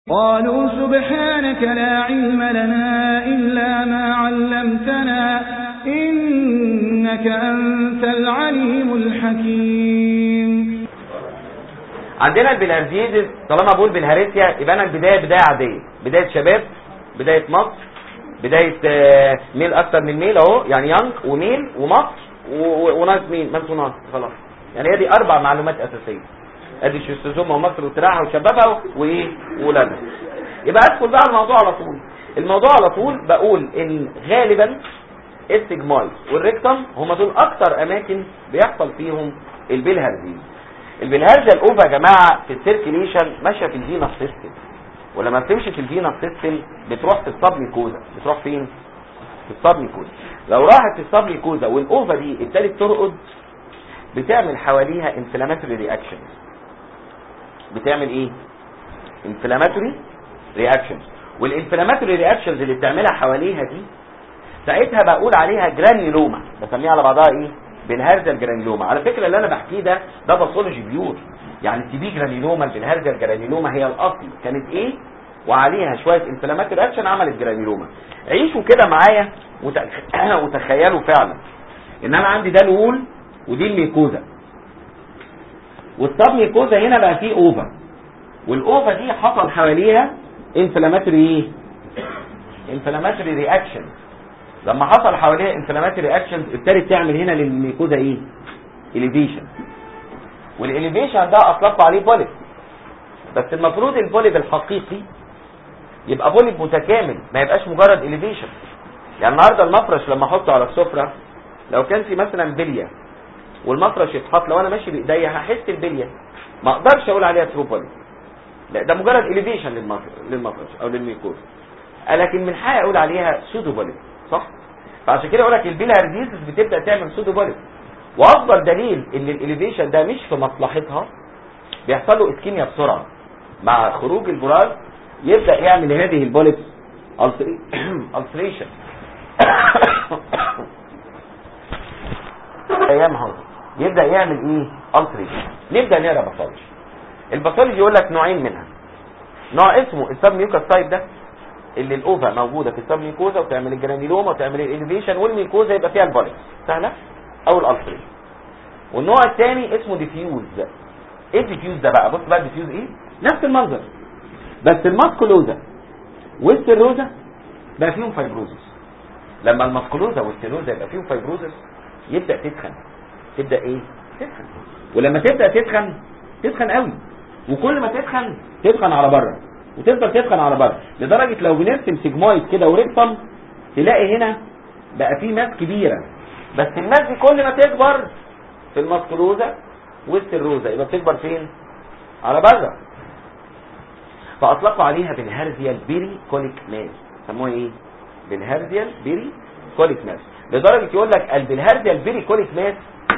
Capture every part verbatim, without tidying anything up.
قالوا سبحانك لا علم لنا إلا ما علمتنا إنك أنت العليم الحكيم. عندنا البلهارزيزس طالما بقول بالهارسيا يبقى انا البدايه بدايه عاديه، بدايه شباب، بدايه مصر، بدايه ميل اكتر من ميل اهو، يعني يانج وميل ومصر وناس مين منسو ناس خلاص. يعني هي دي اربع معلومات اساسيه، ادي الشيستوزوما ومصر وتراعها وشبابها وايه وولادها. يبقى ادخل بقى الموضوع على طول. الموضوع على طول بقول ان غالبا السيجماي والريكتم هم دول اكتر اماكن بيحصل فيهم البلهارزيز. البلهارزيا الاوفا يا جماعه في السيركيليشن ماشيه في الفينس سيستم، ولما بتمشي في الفينس سيستم بتروح في السبميكوزا. بتروح فين؟ في السبميكوزا. لو راحت في السبميكوزا والاوفا دي ابتدت ترقد بتعمل حواليها انفلاماتوري رياكشن. بتعمل ايه؟ انفلاماتوري رياكشنز. والانفلاماتوري رياكشنز اللي بتعملها حواليها دي ساعتها بقول عليها جرانيولوما، بسميها على بعضها ايه؟ بالهارزيا الجرانيولوما. على فكره اللي انا بحكيه ده ده باثولوجي بيور، يعني تي بي جرانيولوما بالهارزيا الجرانيولوما هي الاصل كانت ايه وعليها شويه انفلاماتوري رياكشن عملت جرانيولوما. عيشوا كده معايا وتخيلوا فعلا ان انا عندي ده الوول ودي الميكوزا، والطب ميكوزا هنا بقى فيه اوفا، والاوفا دي حصل حواليها انفلاماتوري ايه؟ انفلاماتوري رياكشن. لما حصل حواليها انفلاماتوري رياكشن ابتدت تعمل هنا للميكوزا ايه؟ اليفيشن. والاليفيشن ده اطلقوا عليه بوليب، بس المفروض البوليب الحقيقي يبقى بوليب متكامل، ما يبقاش مجرد اليفيشن. يعني النهارده المفرش لما احطه على السفره لو كان في مثلا بليه والمفرش يتحط، لو انا ماشي بايديا هحس البليه، ما اقدرش اقول عليها ترو بوليب، لا ده مجرد اليفيشن للمفرش او للميكوزا. لكن من حقي اقول عليها سودو بوليب، صح؟ فعشان كده اقول لك البلهارزيزس بتبدا تعمل سودو بوليب. وافضل دليل ان الاليفيشن ده مش في مصلحتها بيحصل له اسكيميا بسرعه مع خروج البراز، يبدا يعمل هذه البوليب التريشن ايام هذا يبدا يعمل ايه؟ التريشن. نبدا نقرا باثولوجي. الباثولوجي يقول لك نوعين منها، نوع اسمه السب ميوكاس تايب ده اللي الاوفا موجوده في السب ميوكوزا وتعمل الجرانيلوما وتعمل الانفيشن، والميوكوزا يبقى فيها البوليب سهله او الالتريشن. والنوع الثاني اسمه ديفيوز. ايه الديفيوز ده بقى؟ بص بقى الديفيوز ايه؟ نفس المنظر بس الماسكولوزا والسيروزا بقى فيهم فايبروزس. لما الماسكولوزا والسيروزا يبقى فيهم فايبروزس يبدا تتخن. تبدا ايه؟ تتخن. ولما تبدا تتخن تتخن قوي، وكل ما تتخن تتخن على بره وتفضل تتخن على بره، لدرجه لو بنرسم سيجمويد كده وريكتم تلاقي هنا بقى فيه ماس كبيره، بس الماس دي كل ما تكبر في الماسكولوزا والسيروزا يبقى بتكبر فين؟ على بره. فاطلقوا عليها بالهارزيال بيري كوليك ماس. سموها ايه؟ بالهارزيال بيري كوليك ماس. لدرجه يقول لك البلهارزيال بيري كوليك ماس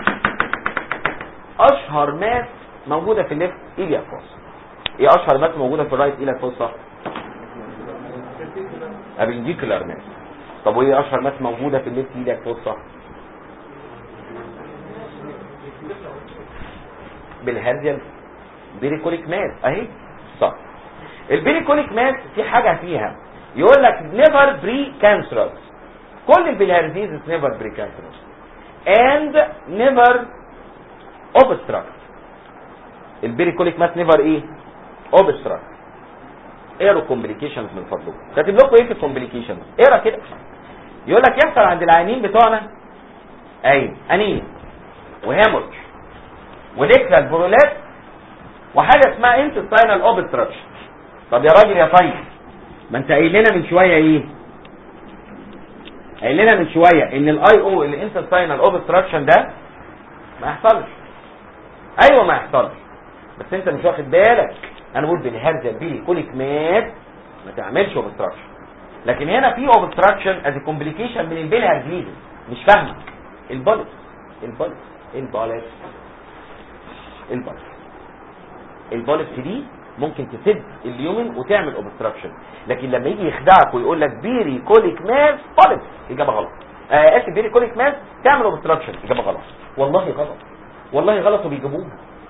اشهر ماس موجوده في الليفت ايلياك فوسا. ايه اشهر ماس موجوده في الرايت ايلياك فوسا؟ ابنديكولار ماس. طب وايه اشهر ماس موجوده في الليفت ايلياك فوسا؟ بالهارزيال بيريكوليك ماس اهي. صح. البيريكوليك ماس في حاجه فيها يقول لك نيفر بري كانسرس. كل البلهارزيز نيفر بري كانسرس اند نيفر اوبستراكت. البيريكوليك ماس نيفر ايه؟ اوبستراكت. اقروا كومبليكيشنز من فضلكم. كاتب لكم ايه في الكومبليكيشنز؟ اقرا كده. يقول لك يحصل عند العيانين بتوعنا اي انيميا وهيمورج وديكتال برولات وحاجه اسمها انتستاينال اوبستراكشن. طب يا راجل يا طيب، ما انت قايل لنا من شويه ايه؟ قايل لنا من شويه ان الاي او الانتستاينال اوبستراكشن ده ما يحصلش. ايوه ما يحصلش، بس انت مش واخد بالك. انا بقول بالهارزيا بيري كوليك مات ما تعملش اوبستراكشن، لكن هنا في اوبستراكشن از كومبليكيشن من البلهارزيز. مش فاهمك. البوليب البوليب البوليب البوليب البوليب دي ممكن تسد اليومن وتعمل اوبستراكشن، لكن لما يجي يخدعك ويقول لك بيري كوليك ماس بوليب اجابه غلط. آه اسف بيري كوليك ماس تعمل اوبستراكشن اجابه غلط. والله غلط، والله غلط وبيجيبوها.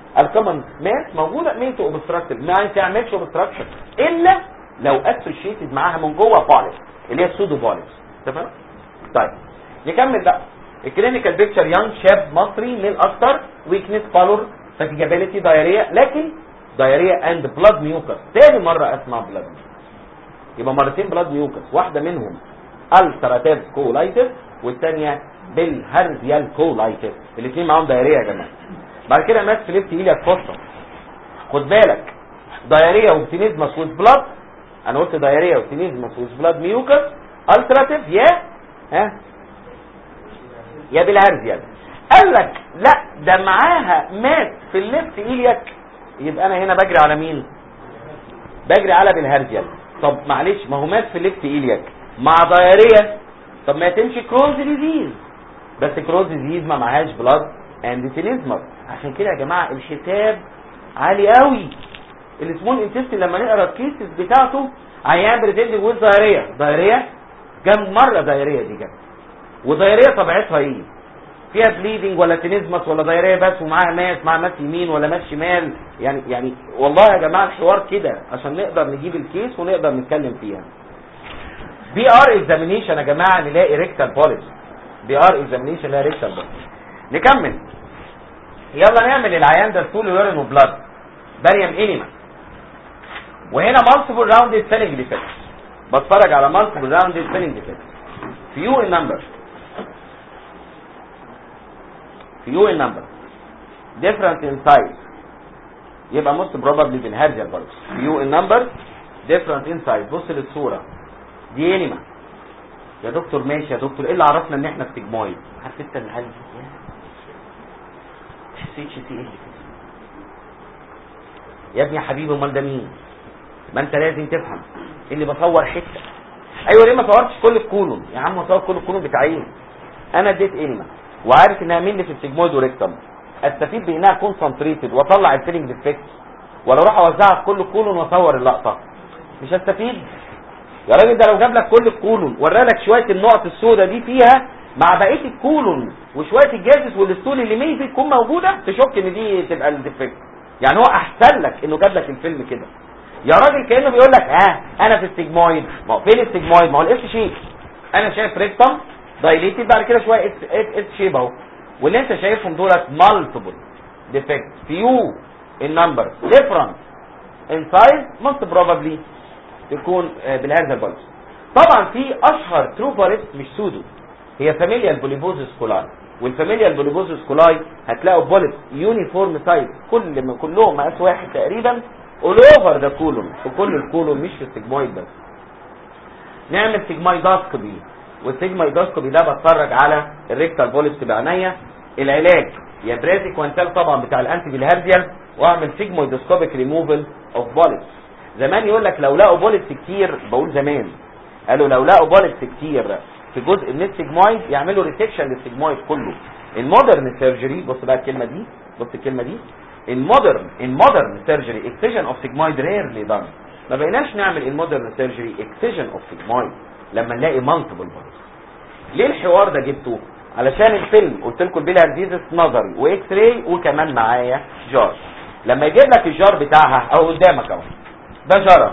الكومن ماس موجوده ميتو اوبستراكتيف، ما تعملش اوبستراكشن الا لو اسوشيتد معاها من جوه بوليس اللي هي السودو بوليس. تمام؟ طيب نكمل بقى. الكلينيكال بيكتشر يانج شاب مصري ميل اكتر، ويكنس بالور فاتيجابيلتي دايريا، لكن دايريا اند بلاد ميوكس. تاني مره اسمع بلاد ميوكس، يبقى مرتين بلاد ميوكس، واحده منهم التراتيف كولايتس والثانيه بالهرزيال كولايتس، الاثنين معاهم دايريا يا جماعه. بعد كده ماس في ليفت ايلياك فوسطا، خد بالك دايريا وبتينيزمس ويز بلاد، انا قلت دايريا وبتينيزمس ويز بلاد ميوكس التراتيف يا ها يا بالهرزيال. قال لك لا ده معاها مات في الليفت ايلياك، يبقى انا هنا بجري على مين؟ بجري على بالهرزيال. طب معلش ما هو مات في الليفت ايلياك مع دايريا، طب ما تمشي كرونز ديزيز، بس كرونز ديزيز ما معهاش بلاد اند تينيزمس. عشان كده يا جماعه الحساب عالي قوي. السمول انتستين لما نقرا الكيسز بتاعته عيان بريتندنج ويز دايريا، دايريا كم مره دايريا دي جت، ودايريا طبيعتها ايه؟ فيها بليدنج ولا تينيزمس ولا دايريا بس ومعاها ماس، معاها ماس يمين ولا ماس شمال؟ يعني يعني والله يا جماعه الحوار كده عشان نقدر نجيب الكيس ونقدر نتكلم فيها. بي ار اكزامينيشن يا جماعه نلاقي ريكتال بوليس، بي ار اكزامينيشن نلاقي ريكتال بوليس. نكمل يلا نعمل العيان ده ستول يورين وبلاد باريوم انيما، وهنا مالتيبل راوندد سيلنج ديفكت، بتفرج على مالتيبل راوندد سيلنج ديفكت. فيو النمبر فيو النمبر different in size، يبقى most probably بالهرجل برضه. فيو النمبر different in size. بص للصوره دي انيما يا دكتور. ماشي يا دكتور، ايه اللي عرفنا ان احنا في تجمايد؟ عارف انت الحل سي اتش سي ايه يا ابني يا حبيبي؟ امال ده مين؟ ما انت لازم تفهم اني بصور حته. ايوه ليه ما صورتش كل الكولون يا عم؟ صور كل الكولون بتاعين. انا اديت انيما وعارف انها مين اللي في السيجمويد وريكتم، استفيد بانها كونسنتريتد واطلع الفيلنج ديفكت، ولا اروح اوزعها في كل الكولون واصور اللقطه؟ مش هستفيد يا راجل. ده لو جاب لك كل الكولون ورالك شويه النقط السوداء دي فيها مع بقيه الكولون وشويه الجازس والستول اللي ميبي تكون موجوده، تشك ان دي تبقى الديفكت. يعني هو احسن لك انه جاب لك الفيلم كده يا راجل، كانه بيقول لك ها انا في السيجمويد. ما هو فين السيجمويد؟ ما هو الاس شيب. انا شايف ريكتم دايليتد، بعد كده شويه اس اس شيب اهو، واللي انت شايفهم دولت مالتيبل ديفكت. فيو النمبر ديفرنت ان سايز موست بروبابلي تكون بالهذا البوليس. طبعا في اشهر ترو بوليس مش سودو، هي فاميليال بوليبوزس كولاي، والفاميليال بوليبوزس كولاي هتلاقوا بوليس يونيفورم سايز، كل من كلهم مقاس واحد تقريبا اول اوفر ذا كولون، في كل الكولون مش في السيجمويد بس. نعمل سيجمويدوسكوبي، والسيجمويدوسكوبي ده بتفرج على الريكتال بوليس بعينيا. العلاج يا برازيك وانتال طبعا بتاع الانتي بالهرزيال، واعمل سيجمويدوسكوبيك ريموفل اوف بوليس. زمان يقول لك لو لقوا بوليس كتير، بقول زمان قالوا لو لقوا بوليس كتير في جزء من السيجمويد يعملوا ريسكشن للسيجمويد كله. المودرن سيرجري، بص بقى الكلمه دي، بص الكلمه دي، المودرن المودرن سيرجري اكسجن اوف سيجمويد ريرلي دان. ما بقيناش نعمل المودرن سيرجري اكسجن اوف سيجمويد لما نلاقي مالتيبل بوليس. ليه الحوار ده جبته؟ علشان الفيلم قلت لكم بالهرزيزس نظري واكس راي وكمان معايا جار. لما يجيب لك الجار بتاعها او قدامك اهو، ده جار،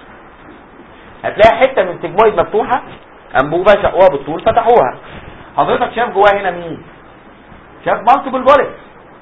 هتلاقي حته من سيجمويد مفتوحه، انبوبه شقوها بالطول فتحوها. حضرتك شايف جواها هنا مين؟ شايف مالتيبل بوليس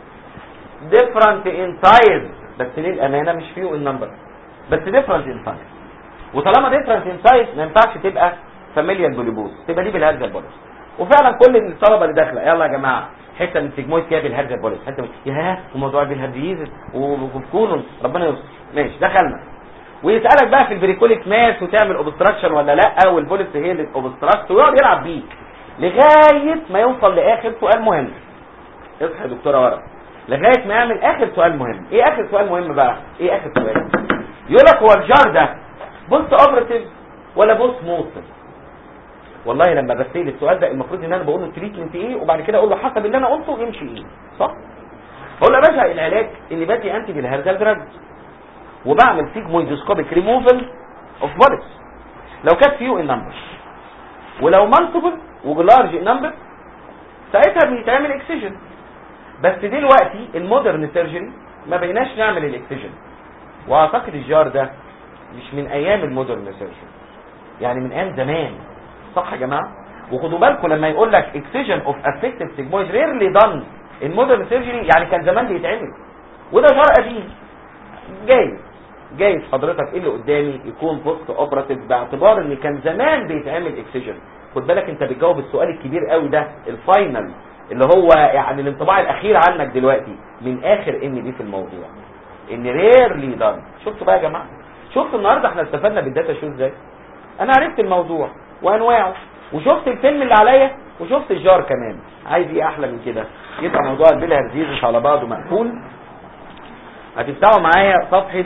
ديفرنت ان سايز، بس للامانه مش فيه النمبر، بس ديفرنت ان سايز. وطالما ديفرنت ان سايز ما ينفعش تبقى فاميليال بوليبوز، تبقى دي بالهرزل بوليس. وفعلا كل الطلبه اللي داخله يلا يا جماعه حته من السيجمويد كده بالهرزل بوليس، حته من ياه وموضوع بالهرزيز وكولون ربنا يستر. ماشي دخلنا، ويسالك بقى في البريكوليك ماس وتعمل اوبستراكشن ولا لا، والبوليس هي اللي اوبستراكت، ويقعد يلعب بيك لغايه ما يوصل لاخر سؤال مهم. اصحى يا دكتوره ورا، لغايه ما يعمل اخر سؤال مهم. ايه اخر سؤال مهم بقى؟ ايه اخر سؤال؟ يقول لك هو الجار ده بوست اوبراتيف ولا بوست موتيف؟ والله لما بسال السؤال ده المفروض ان انا بقول له التريتمنت ايه، وبعد كده اقول له حسب اللي انا قلته يمشي ايه، صح؟ اقول له يا باشا العلاج اني بدي انتي بالهرزل دراج، وبعمل سيجمويدوسكوبيك ريموفل اوف بوليس لو كانت فيو النمبر، ولو مالتيبل ولارج نمبر ساعتها بيتعمل اكسجن. بس دلوقتي المودرن سيرجري ما بقيناش نعمل الاكسجن. واعتقد الجار ده مش من ايام المودرن سيرجري، يعني من ايام زمان، صح يا جماعه؟ وخدوا بالكم لما يقول لك اكسجن اوف افكتد سيجمويد ريرلي دان المودرن سيرجري، يعني كان زمان بيتعمل، وده جار قديم. جايز جايز حضرتك اللي قدامي يكون بوست اوبراتيف باعتبار ان كان زمان بيتعمل اكسجن. خد بالك انت بتجاوب السؤال الكبير قوي ده، الفاينل، اللي هو يعني الانطباع الاخير عنك دلوقتي من اخر ان دي في الموضوع، ان ريرلي دان. شفتوا بقى يا جماعه؟ شفتوا النهارده احنا استفدنا بالداتا شو ازاي؟ انا عرفت الموضوع وانواعه، وشفت الفيلم اللي عليا، وشفت الجار كمان. عايز ايه احلى من كده؟ يبقى موضوع البيلهارزيزس على بعضه مقفول. هتفتحوا معايا صفحه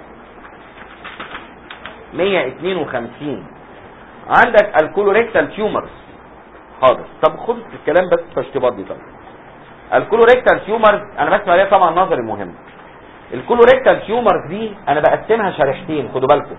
مية اتنين وخمسين. عندك الكولوريكتال تيومرز. حاضر، طب خد الكلام بس تشطيبات دي. طب الكولوريكتال تيومرز انا بسمع عليها طبعا نظري مهم. الكولوريكتال تيومرز دي انا بقسمها شريحتين، خدوا بالكم.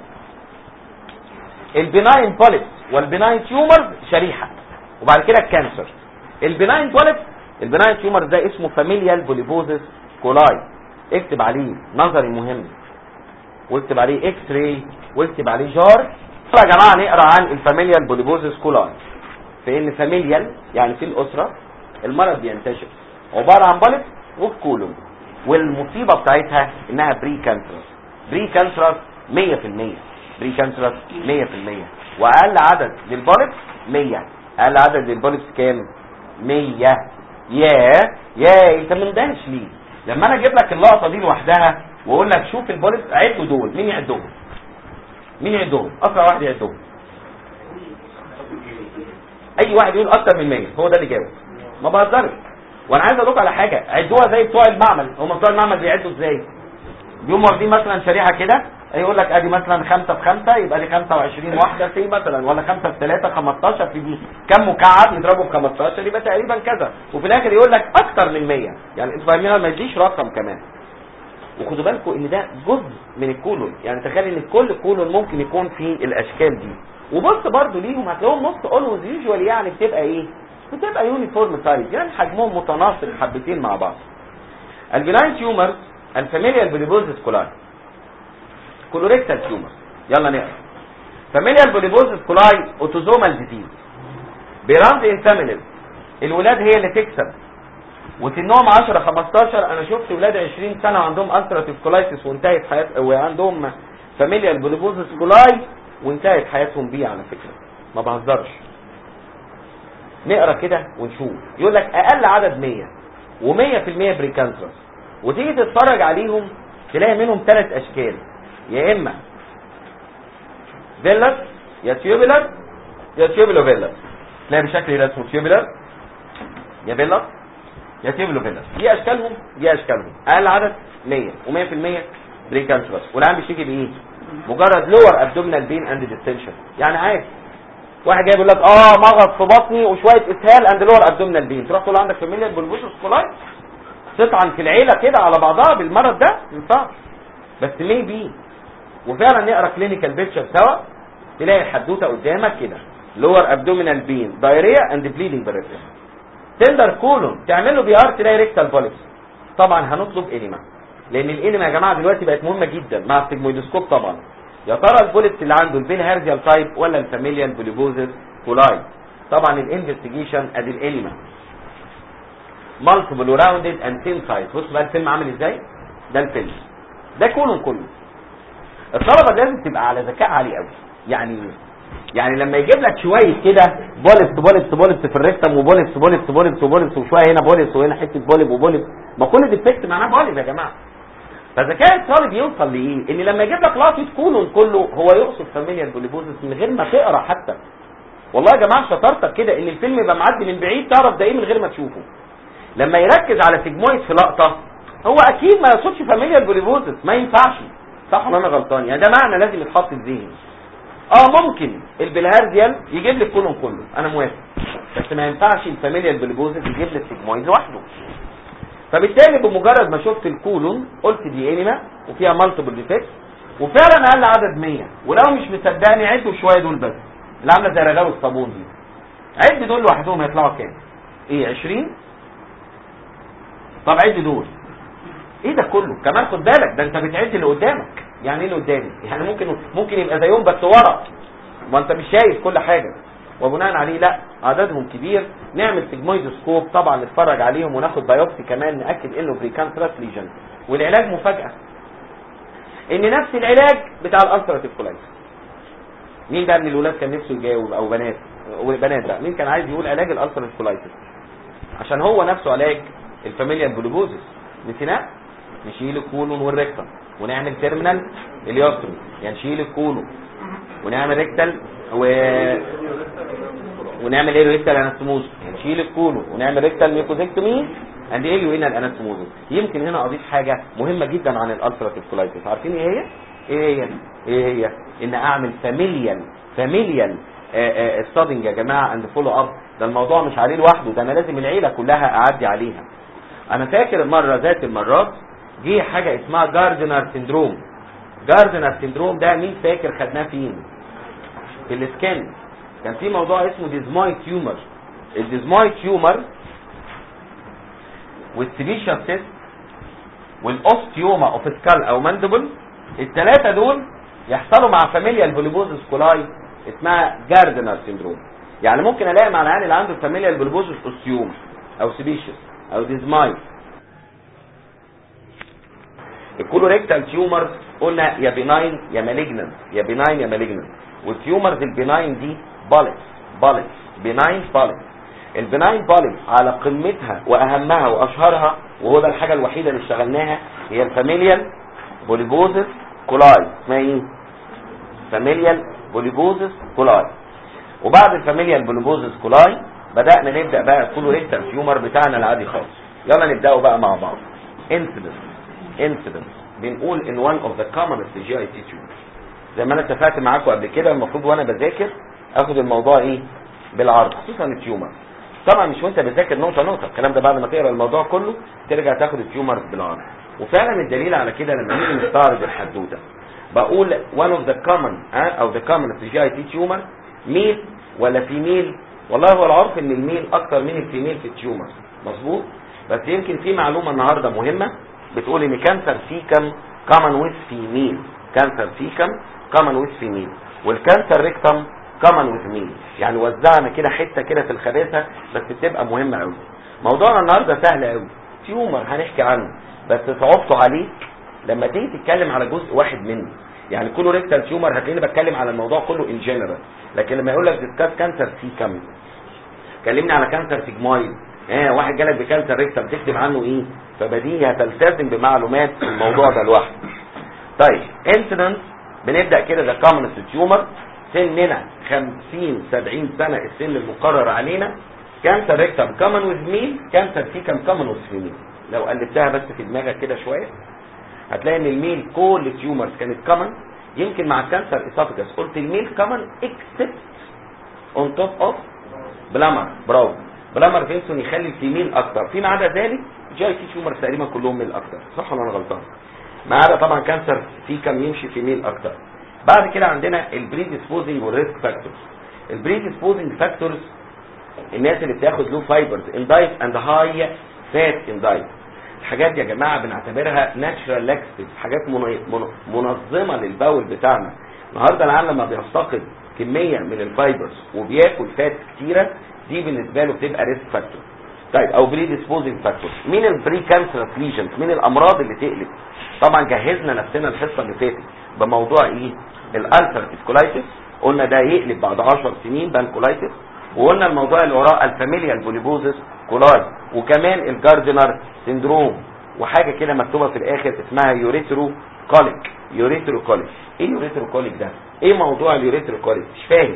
البناين بوليبس والبناين تيومرز شريحه، وبعد كده الكانسر. البناين بوليبس، البناين تيومرز ده اسمه فاميليال بوليبوزيس كولاي، اكتب عليه نظري مهم، واكتب عليه اكس راي، واكتب عليه جار. يا جماعه نقرا عن الفاميليال بوليبوزيس كولاي، في ان فاميليال يعني في الاسره المرض بينتشر عباره عن بوليب وكولون، والمصيبه بتاعتها انها بري كانسرس. بري كانسرس مية في المية، بري كانسرس مية في المية، واقل عدد للبوليب مية. اقل عدد للبوليبس كام؟ مية. ياه ياه انت مندهش ليه لما انا اجيب لك اللقطه دي لوحدها واقول لك شوف البوليبس عدوا دول؟ مين يعدهم؟ مين يعدهم؟ اسرع واحد يعدهم. اي واحد يقول اكتر من مية هو ده اللي جاوب. ما بهزرش. وانا عايز اقول لك على حاجه، عدوها زي بتوع المعمل. هم بتوع المعمل بيعدوا ازاي؟ بيقوموا واخدين مثلا شريحه كده، يقول لك ادي مثلا خمسة في خمسة يبقى دي خمسة وعشرين واحده في مثلا، ولا خمسة في ثلاثة خمستاشر، في دي كم مكعب يضربوا في خمستاشر يبقى تقريبا كذا، وفي الاخر يقول لك اكتر من مية. يعني انتوا فاهمين ما يديش رقم كمان. وخدوا بالكم ان ده جزء من الكولون، يعني تخيل ان كل كولون ممكن يكون فيه الاشكال دي. وبص برضو ليهم هتلاقيهم نص اولويز يوجوالي، يعني بتبقى ايه؟ بتبقى يونيفورم سايز، يعني حجمهم متناسق حبتين مع بعض. البناين تيومر الفاميليال بوليبوزيس كولاي، كولوريكتال تيومر. يلا نقرا. فاميليال بوليبوزيس كولاي اوتوزومال ديزيز، بيرانز ان فاميليز، الولاد هي اللي تكسب، وسنهم عشرة خمستاشر. انا شفت ولاد عشرين سنه عندهم التراتيف كولايتس وانتهت حياتهم، وعندهم فاميليال بوليبوزيس كولاي وانتهت حياتهم بيه على فكره، ما بهزرش. نقرا كده ونشوف. يقول لك اقل عدد مية ومية في المية بريكانسرس، وتيجي تتفرج عليهم تلاقي منهم ثلاث اشكال، يا اما فيلس يا تيوبولار يا تيوبولو فيلس. تلاقي بشكل ده اسمه تيوبولار يا فيلس يا تيوبولو فيلس. دي اشكالهم دي اشكالهم اقل عدد مية ومية في المية بريكانسرس. والعام بيشتكي بايه؟ مجرد لور ابدومينال بين اند ديستنشن، يعني عادي. واحد جاي بيقول لك اه مغص في بطني وشويه اسهال اند لور ابدومينال بين، تروح تقول عندك فاميليال بوليبوزيس كولاي؟ تطعن في العيله كده على بعضها بالمرض ده؟ ما ينفعش. بس مي بي. وفعلا نقرا كلينيكال بيكتشر سوا تلاقي الحدوته قدامك كده، لور ابدومينال بين، دايريا اند بليدنج بريفرنس، تندر كولون، تعمل له بي ار تلاقي ريكتال بوليبس. طبعا هنطلب انيما، لان الانيما يا جماعه دلوقتي بقت مهمه جدا مع السيجمويدوسكوب. طبعا يا ترى البوليبس اللي عنده البيلهارزيال تايب ولا الفاميليال بوليبوزيس كولاي. طبعا الانفستيجيشن ادي الانيما مالتيبل وراوندد اند ثين سايز. بص بقى الفيلم عامل ازاي، ده الفيلم ده كولون كله. الطلبه لازم تبقى على ذكاء عالي قوي. يعني يعني لما يجيب لك شويه كده بوليبس بوليبس بوليبس في الريكتم، وبوليبس بوليبس بوليبس وبوليبس وشويه هنا بوليبس وهنا حته بوليب وبوليب، ما كل ديفكت معناه بوليب يا جماعه. فذكاء الطالب يوصل لايه؟ ان لما يجيب لك لقطه كولون كله هو يقصد فاميليال بوليبوزيس من غير ما تقرا حتى. والله يا جماعه شطارتك كده ان الفيلم يبقى معدي من بعيد تعرف ده ايه من غير ما تشوفه. لما يركز على سيجمويد في لقطه هو اكيد ما يقصدش فاميليال بوليبوزيس، ما ينفعش. صح ولا انا غلطان؟ يعني ده معنى لازم يتحط في الذهن. اه ممكن البلهارزيال يجيب لك كولون كله، انا موافق، بس ما ينفعش الفاميليال بوليبوزيس يجيب لك سيجمويد لوحده. فبالتالي بمجرد ما شفت الكولون قلت دي انيما وفيها مالتيبل ديفكت، وفعلا اقل عدد مية. ولو مش مصدقني عدوا شويه دول بس، اللي عامله زي رغاوي الصابون دي، عد دول لوحدهم هيطلعوا كام؟ ايه عشرين؟ طب عد دول ايه ده كله كمان؟ خد بالك ده انت بتعد اللي قدامك. يعني ايه اللي قدامي؟ يعني ممكن ممكن يبقى زيهم بس ورا، ما انت مش شايف كل حاجه، وبناء عليه لا عددهم كبير نعمل سيجمويدوسكوب طبعا نتفرج عليهم وناخد بايوبسي كمان ناكد انه بريكانسرس ليجن. والعلاج مفاجاه ان نفس العلاج بتاع الالتراتيف كولايتس. مين بقى من الولاد كان نفسه يجاوب او بنات وبنات بقى مين كان عايز يقول علاج الالتراتيف كولايتس؟ عشان هو نفسه علاج الفاميليال بوليبوزيس. نسيناه؟ نشيل الكولون والريكتم ونعمل تيرمينال اليوسترومي، يعني نشيل الكولون ونعمل ريكتال و... ونعمل ايه ريكتال انستموز، يعني نشيل الكولون ونعمل ريكتال ميكوزيكتومي اند ايه وين الانستموز. يمكن هنا اضيف حاجه مهمه جدا عن الالتراتيف كولايتس. عارفين ايه هي؟ ايه هي؟ ايه هي؟ ان اعمل فاميليال فاميليال ستادنج يا جماعه اند فولو اب. ده الموضوع مش عليه لوحده، ده انا لازم العيله كلها اعدي عليها. انا فاكر المره ذات المرات جه حاجه اسمها جاردنر سيندروم. جاردنر سيندروم ده مين فاكر خدناه فين؟ في السكان. كان في موضوع اسمه ديزمويد تيومر. الديزمويد تيومر والسيليشيا سيست والاوستيوما اوف سكال او ماندبل، الثلاثه دول يحصلوا مع فاميليال بوليبوزيس كولاي اسمها جاردنر سيندروم. يعني ممكن الاقي مع العيال اللي عنده فاميليال بوليبوزيس اوستيوما او سيليشيا او ديزمايد. الكولوريكتال تيومر قلنا يا بيناين يا مالجننت، يا بيناين يا مالجننت. والتيومرز البيناين دي باليتس باليتس بيناين باليتس. البيناين باليتس على قمتها واهمها واشهرها، وهو ده الحاجه الوحيده اللي اشتغلناها، هي الفاميليال بوليبوزيس كولاي. اسمها ايه؟ فاميليال بوليبوزيس كولاي. وبعد الفاميليال بوليبوزيس كولاي بدانا نبدا بقى الكولوريكتال تيومر بتاعنا العادي خالص. يلا نبداوا بقى مع بعض. انسيدنس انسيدنس بنقول ان one of the commonest جي اي تي tumors. زي ما انا اتفقت معاكم قبل كده، المفروض وانا بذاكر اخد الموضوع ايه بالعرض، خصوصا التيومر. طبعا مش وانت بتذاكر نقطه نقطه، الكلام ده بعد ما تقرا الموضوع كله ترجع تاخد التيومر بالعرض. وفعلا الدليل على كده لما نيجي نستعرض الحدوته بقول one of the common اه او the commonest جي اي تي tumor ميل ولا فيميل. والله هو العرف ان الميل اكتر من الفيميل في التيومر، مظبوط. بس يمكن في معلومه النهارده مهمه بتقول ان كانسر سيكم common with female. كانسر سيكم common with female والكانسر ريكتم common with male. يعني وزعنا كده حته كده في الخباثه بس بتبقى مهمه قوي. موضوعنا النهارده سهل قوي، تيومر هنحكي عنه بس صعوبته عليك لما تيجي تتكلم على جزء واحد منه. يعني كولوريكتال تيومر هتلاقيني بتكلم على الموضوع كله ان جنرال، لكن لما يقول لك ديسكاس كانسر سيكم، كلمني على كانسر سيجمويد، اه واحد جالك بكانسر ريكتم تكتب عنه ايه؟ فبديهي هتلتزم بمعلومات في الموضوع ده لوحده. طيب انسيدنس بنبدا كده ده كومنست تيومر، سننا خمسين سبعين سنه السن المقرر علينا. كانسر ريكتم كومن وذ ميل، كانسر سيكم كومن وذ فيميل. لو قلبتها بس في دماغك كده شويه هتلاقي ان الميل كل التيومرز كانت كومن. يمكن مع الكانسر اسوفاجس قلت الميل كومن اكسبت اون توب اوف بلامر. برافو، بلامر فينسون يخلي الفيميل اكتر، فيما عدا ذلك جي اي تي تيومر تقريبا كلهم ميل اكتر، صح ولا انا غلطان؟ ما عدا طبعا كانسر سيكم يمشي فيميل اكتر. بعد كده عندنا البريديسبوزنج والريسك فاكتورز. البريديسبوزنج فاكتورز الناس اللي بتاخد لو فايبرز ان دايت اند هاي فات ان دايت. الحاجات دي يا جماعه بنعتبرها ناتشرال لاكسيف، حاجات منظمه للبول بتاعنا. النهارده العالم لما بيفتقد كميه من الفايبرز وبياكل فات كتيره، دي بالنسبه له بتبقى ريسك فاكتور. طيب او بريديسبوزنج فاكتور. مين البري كانسر ليجنز؟ مين الامراض اللي تقلب؟ طبعا جهزنا نفسنا الحصه اللي فاتت بموضوع ايه؟ الالسرتيف كولايتس، قلنا ده يقلب بعد عشر سنين بانكولايتس. وقلنا الموضوع اللي وراه الفاميليال بوليبوزيس كولاي، وكمان الجاردنر سيندروم، وحاجه كده مكتوبه في الاخر اسمها يوريترو كوليك. يوريترو كوليك ايه يوريترو كوليك ده؟ ايه موضوع اليوريترو كوليك؟ مش فاهم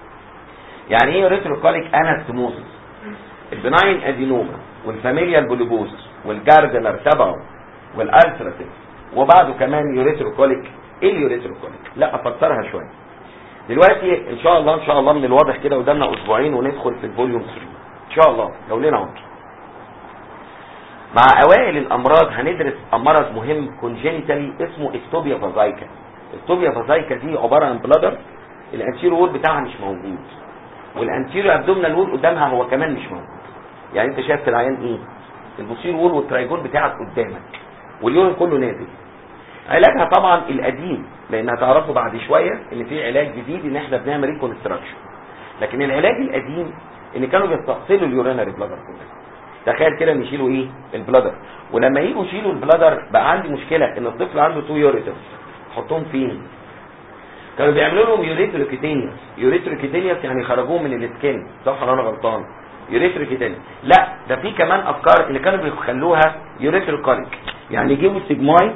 يعني ايه يوريترو كوليك. انستموزس، البناين ادينوما والفاميليال بوليبوزيس والجاردنر تبعه والالسرتيف، وبعده كمان يوريترو كوليك. ايه اليوريترو كوليك؟ لا افسرها شويه دلوقتي ان شاء الله. ان شاء الله من الواضح كده قدامنا اسبوعين وندخل في الفوليوم ثلاثة ان شاء الله لو لنا عمر. مع اوائل الامراض هندرس مرض مهم كونجينيتالي اسمه اكتوبيا فازايكا. اكتوبيا فازايكا دي عباره عن بلادر الانتيريور وول بتاعها مش موجود، والانتيريور ابدومينال وول قدامها هو كمان مش موجود. يعني انت شايف في العيان ايه؟ البوستيريور وول والترايجون بتاعك قدامك، واليورين كله نازل. علاجها طبعا القديم، لان هتعرفوا بعد شويه ان في علاج جديد ان احنا بنعمل ريكونستراكشن، لكن العلاج القديم ان كانوا بيستأصلوا اليورينري بلادر كلها. تخيل كده ان يشيلوا ايه البلادر، ولما يجوا يشيلوا البلادر بقى عندي مشكله ان الطفل عنده تو يوريترز، حطهم فين؟ كانوا بيعملوا لهم يوريتروكيتينيوس. يوريتروكيتينيوس يعني خرجوه من السكين، صح ولا انا غلطان؟ يوريتروكيتينيوس. لا ده في كمان افكار اللي كانوا بيخلوها يوريتروكوليك، يعني يجيبوا السيجماي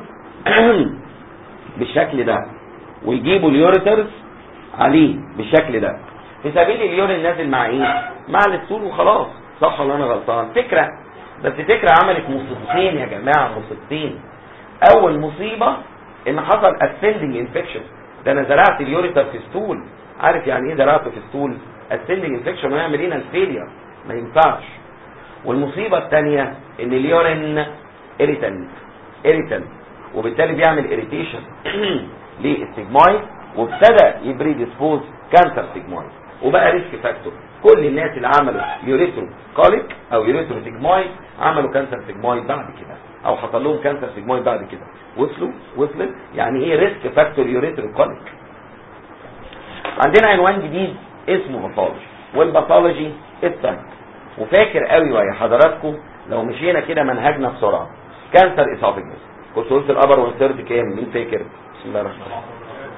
بالشكل ده ويجيبوا اليوريترز عليه بالشكل ده، في سبيل اليورين نازل مع ايه؟ مع الستول وخلاص، صح ولا انا غلطان؟ فكره، بس فكره عملت مصيبتين يا جماعه، مصيبتين. اول مصيبه ان حصل اسندنج انفكشن، ده انا زرعت اليوريتر في ستول. عارف يعني ايه زرعته في ستول؟ اسندنج انفكشن، ويعمل لنا الفيلير، ما ينفعش. والمصيبه الثانيه ان اليورين اريتنت اريتنت وبالتالي بيعمل اريتيشن للسيجماي، وابتدى يبريديسبوز كانسر سيجماي، وبقى ريسك فاكتور. كل الناس اللي عملوا يوريترو كوليك او يوريترو سيجماي عملوا كانسر سيجماي بعد كده، او حصل لهم كانسر سيجماي بعد كده. وصلوا وصلت يعني ايه ريسك فاكتور يوريترو كوليك. عندنا عنوان جديد اسمه باثولوجي، والباثولوجي السم. وفاكر قوي يا حضراتكم لو مشينا كده منهجنا بسرعه، كانسر اسوفيجس كنت قلت الابر والثيرد كام؟ مين فاكر؟ بسم الله الرحمن الرحيم.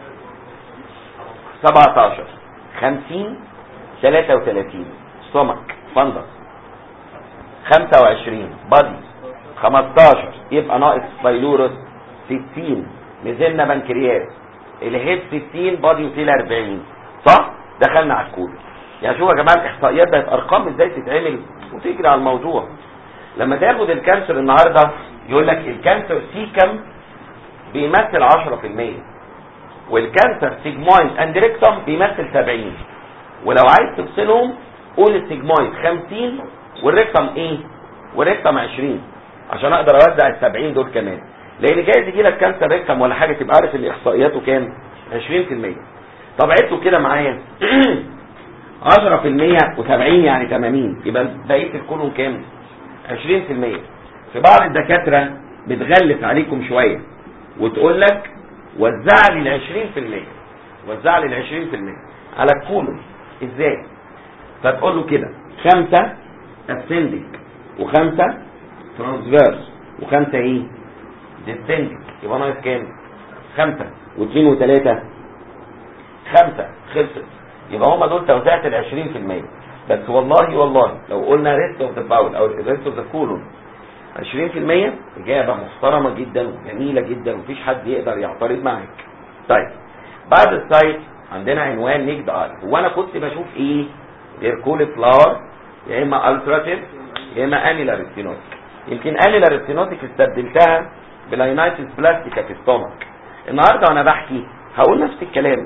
سبعتاشر خمسين تلاتة وتلاتين ستومك فندس، خمسة وعشرين بادي، خمستاشر يبقى ناقص بايلورس، ستين نزلنا بنكرياس، الهيد ستين بادي وتيل اربعين، صح؟ دخلنا على الكود. يعني شوفوا يا جماعه الاحصائيات بقت ارقام ازاي تتعمل وتجري على الموضوع. لما تاخد الكانسر النهارده يقول لك الكانسر سيكم بيمثل عشرة في المية، والكانسر سيجمويد اند ريكتم بيمثل سبعين، ولو عايز تفصلهم قول السيجمويد خمسين والريكتم ايه؟ والريكتم عشرين، عشان اقدر اوزع ال سبعين دول كمان، لان جايز يجي لك كانسر ريكتم ولا حاجه تبقى عارف ان احصائياته كام؟ عشرين في المية. طب عدتوا كده معايا عشرة في المية وسبعين يعني ثمانين، يبقى بقيه الكولون كام؟ عشرين في المية. في بعض الدكاتره بتغلس عليكم شويه وتقول لك وزع لي ال عشرين في المية، وزع لي ال عشرين في المية على الكولون. ازاي؟ فتقول له كده خمسة اسندك وخمسة ترانسفيرس وخمسة ايه؟ ديسندك، يبقى ناقص كام؟ خمسة واثنين وثلاثة خمسة، خلصت. يبقى هما دول توزيعة ال عشرين في المية. بس والله والله لو قلنا ريست اوف ذا باول او ريست اوف ذا كولون عشرين في المية اجابه محترمه جدا وجميله جدا ومفيش حد يقدر يعترض معاك. طيب بعد السايت عندنا عنوان نيكد اي. هو انا كنت بشوف ايه غير كول فلاور؟ يا اما التراتيف يا اما انيلار ستينوتيك. يمكن انيلار ستينوتيك استبدلتها بلاينايتس بلاستيكا في الستومك. النهارده وانا بحكي هقول نفس الكلام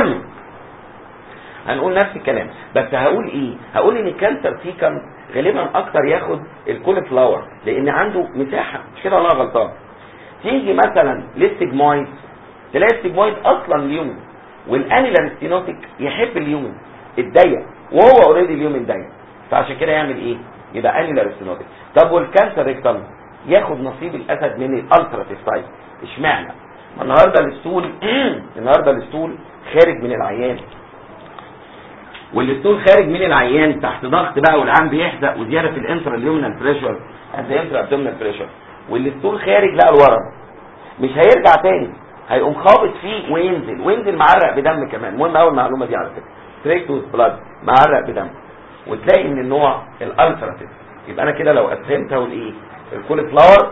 هنقول نفس الكلام، بس هقول ايه؟ هقول ان الكانسر سيكم غالبا اكتر ياخد الكول فلاور لان عنده مساحه، مش كده ولا غلطان؟ تيجي مثلا للسيجمويد تلاقي السيجمويد اصلا اليومن، والانيلار ستينوتيك يحب اليومن الضيق وهو اوريدي اليومن ضيق، فعشان كده يعمل ايه؟ يبقى انيلار ستينوتيك. طب والكانسر ريكتم ياخد نصيب الاسد من الالتراتيف سايت. اشمعنى؟ ما النهارده الستول النهارده الستول خارج من العيان، والستول خارج من العيان تحت ضغط بقى، والعيان بيحزق وزياده في الانترا اليومينال بريشر اند انترا ابدومينال بريشر، والستول خارج لقى الورم مش هيرجع تاني، هيقوم خابط فيه وينزل وينزل معرق بدم كمان. مهم قوي المعلومه دي على فكره، تريكتوس بلاد معرق بدم، وتلاقي من النوع الالتراتيف. يبقى انا كده لو قسمت اقول ايه؟ الكول فلاور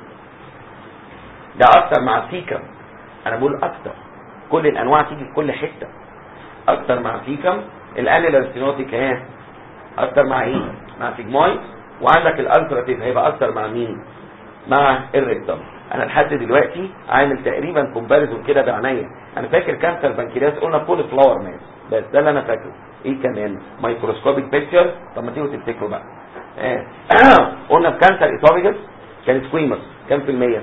ده اكتر مع سيكم، انا بقول اكتر، كل الانواع تيجي في كل حته، اكتر مع سيكم. الانيلار ستينوتيك اهي اكتر مع ايه؟ مع سيجمويد. وعندك الالتراتيف هيبقى اكتر مع مين؟ مع الريكتم. انا لحد دلوقتي عامل تقريبا كومباريزون كده بعناية. انا فاكر كانسر بنكرياس قلنا كل فلاور ماس، بس ده اللي انا فاكره. ايه كمان؟ مايكروسكوبيك بيكتشر. طب ما تيجوا تفتكروا بقى. اه قلنا في كانسر اسوفيجس كان سكويمس كام في المية؟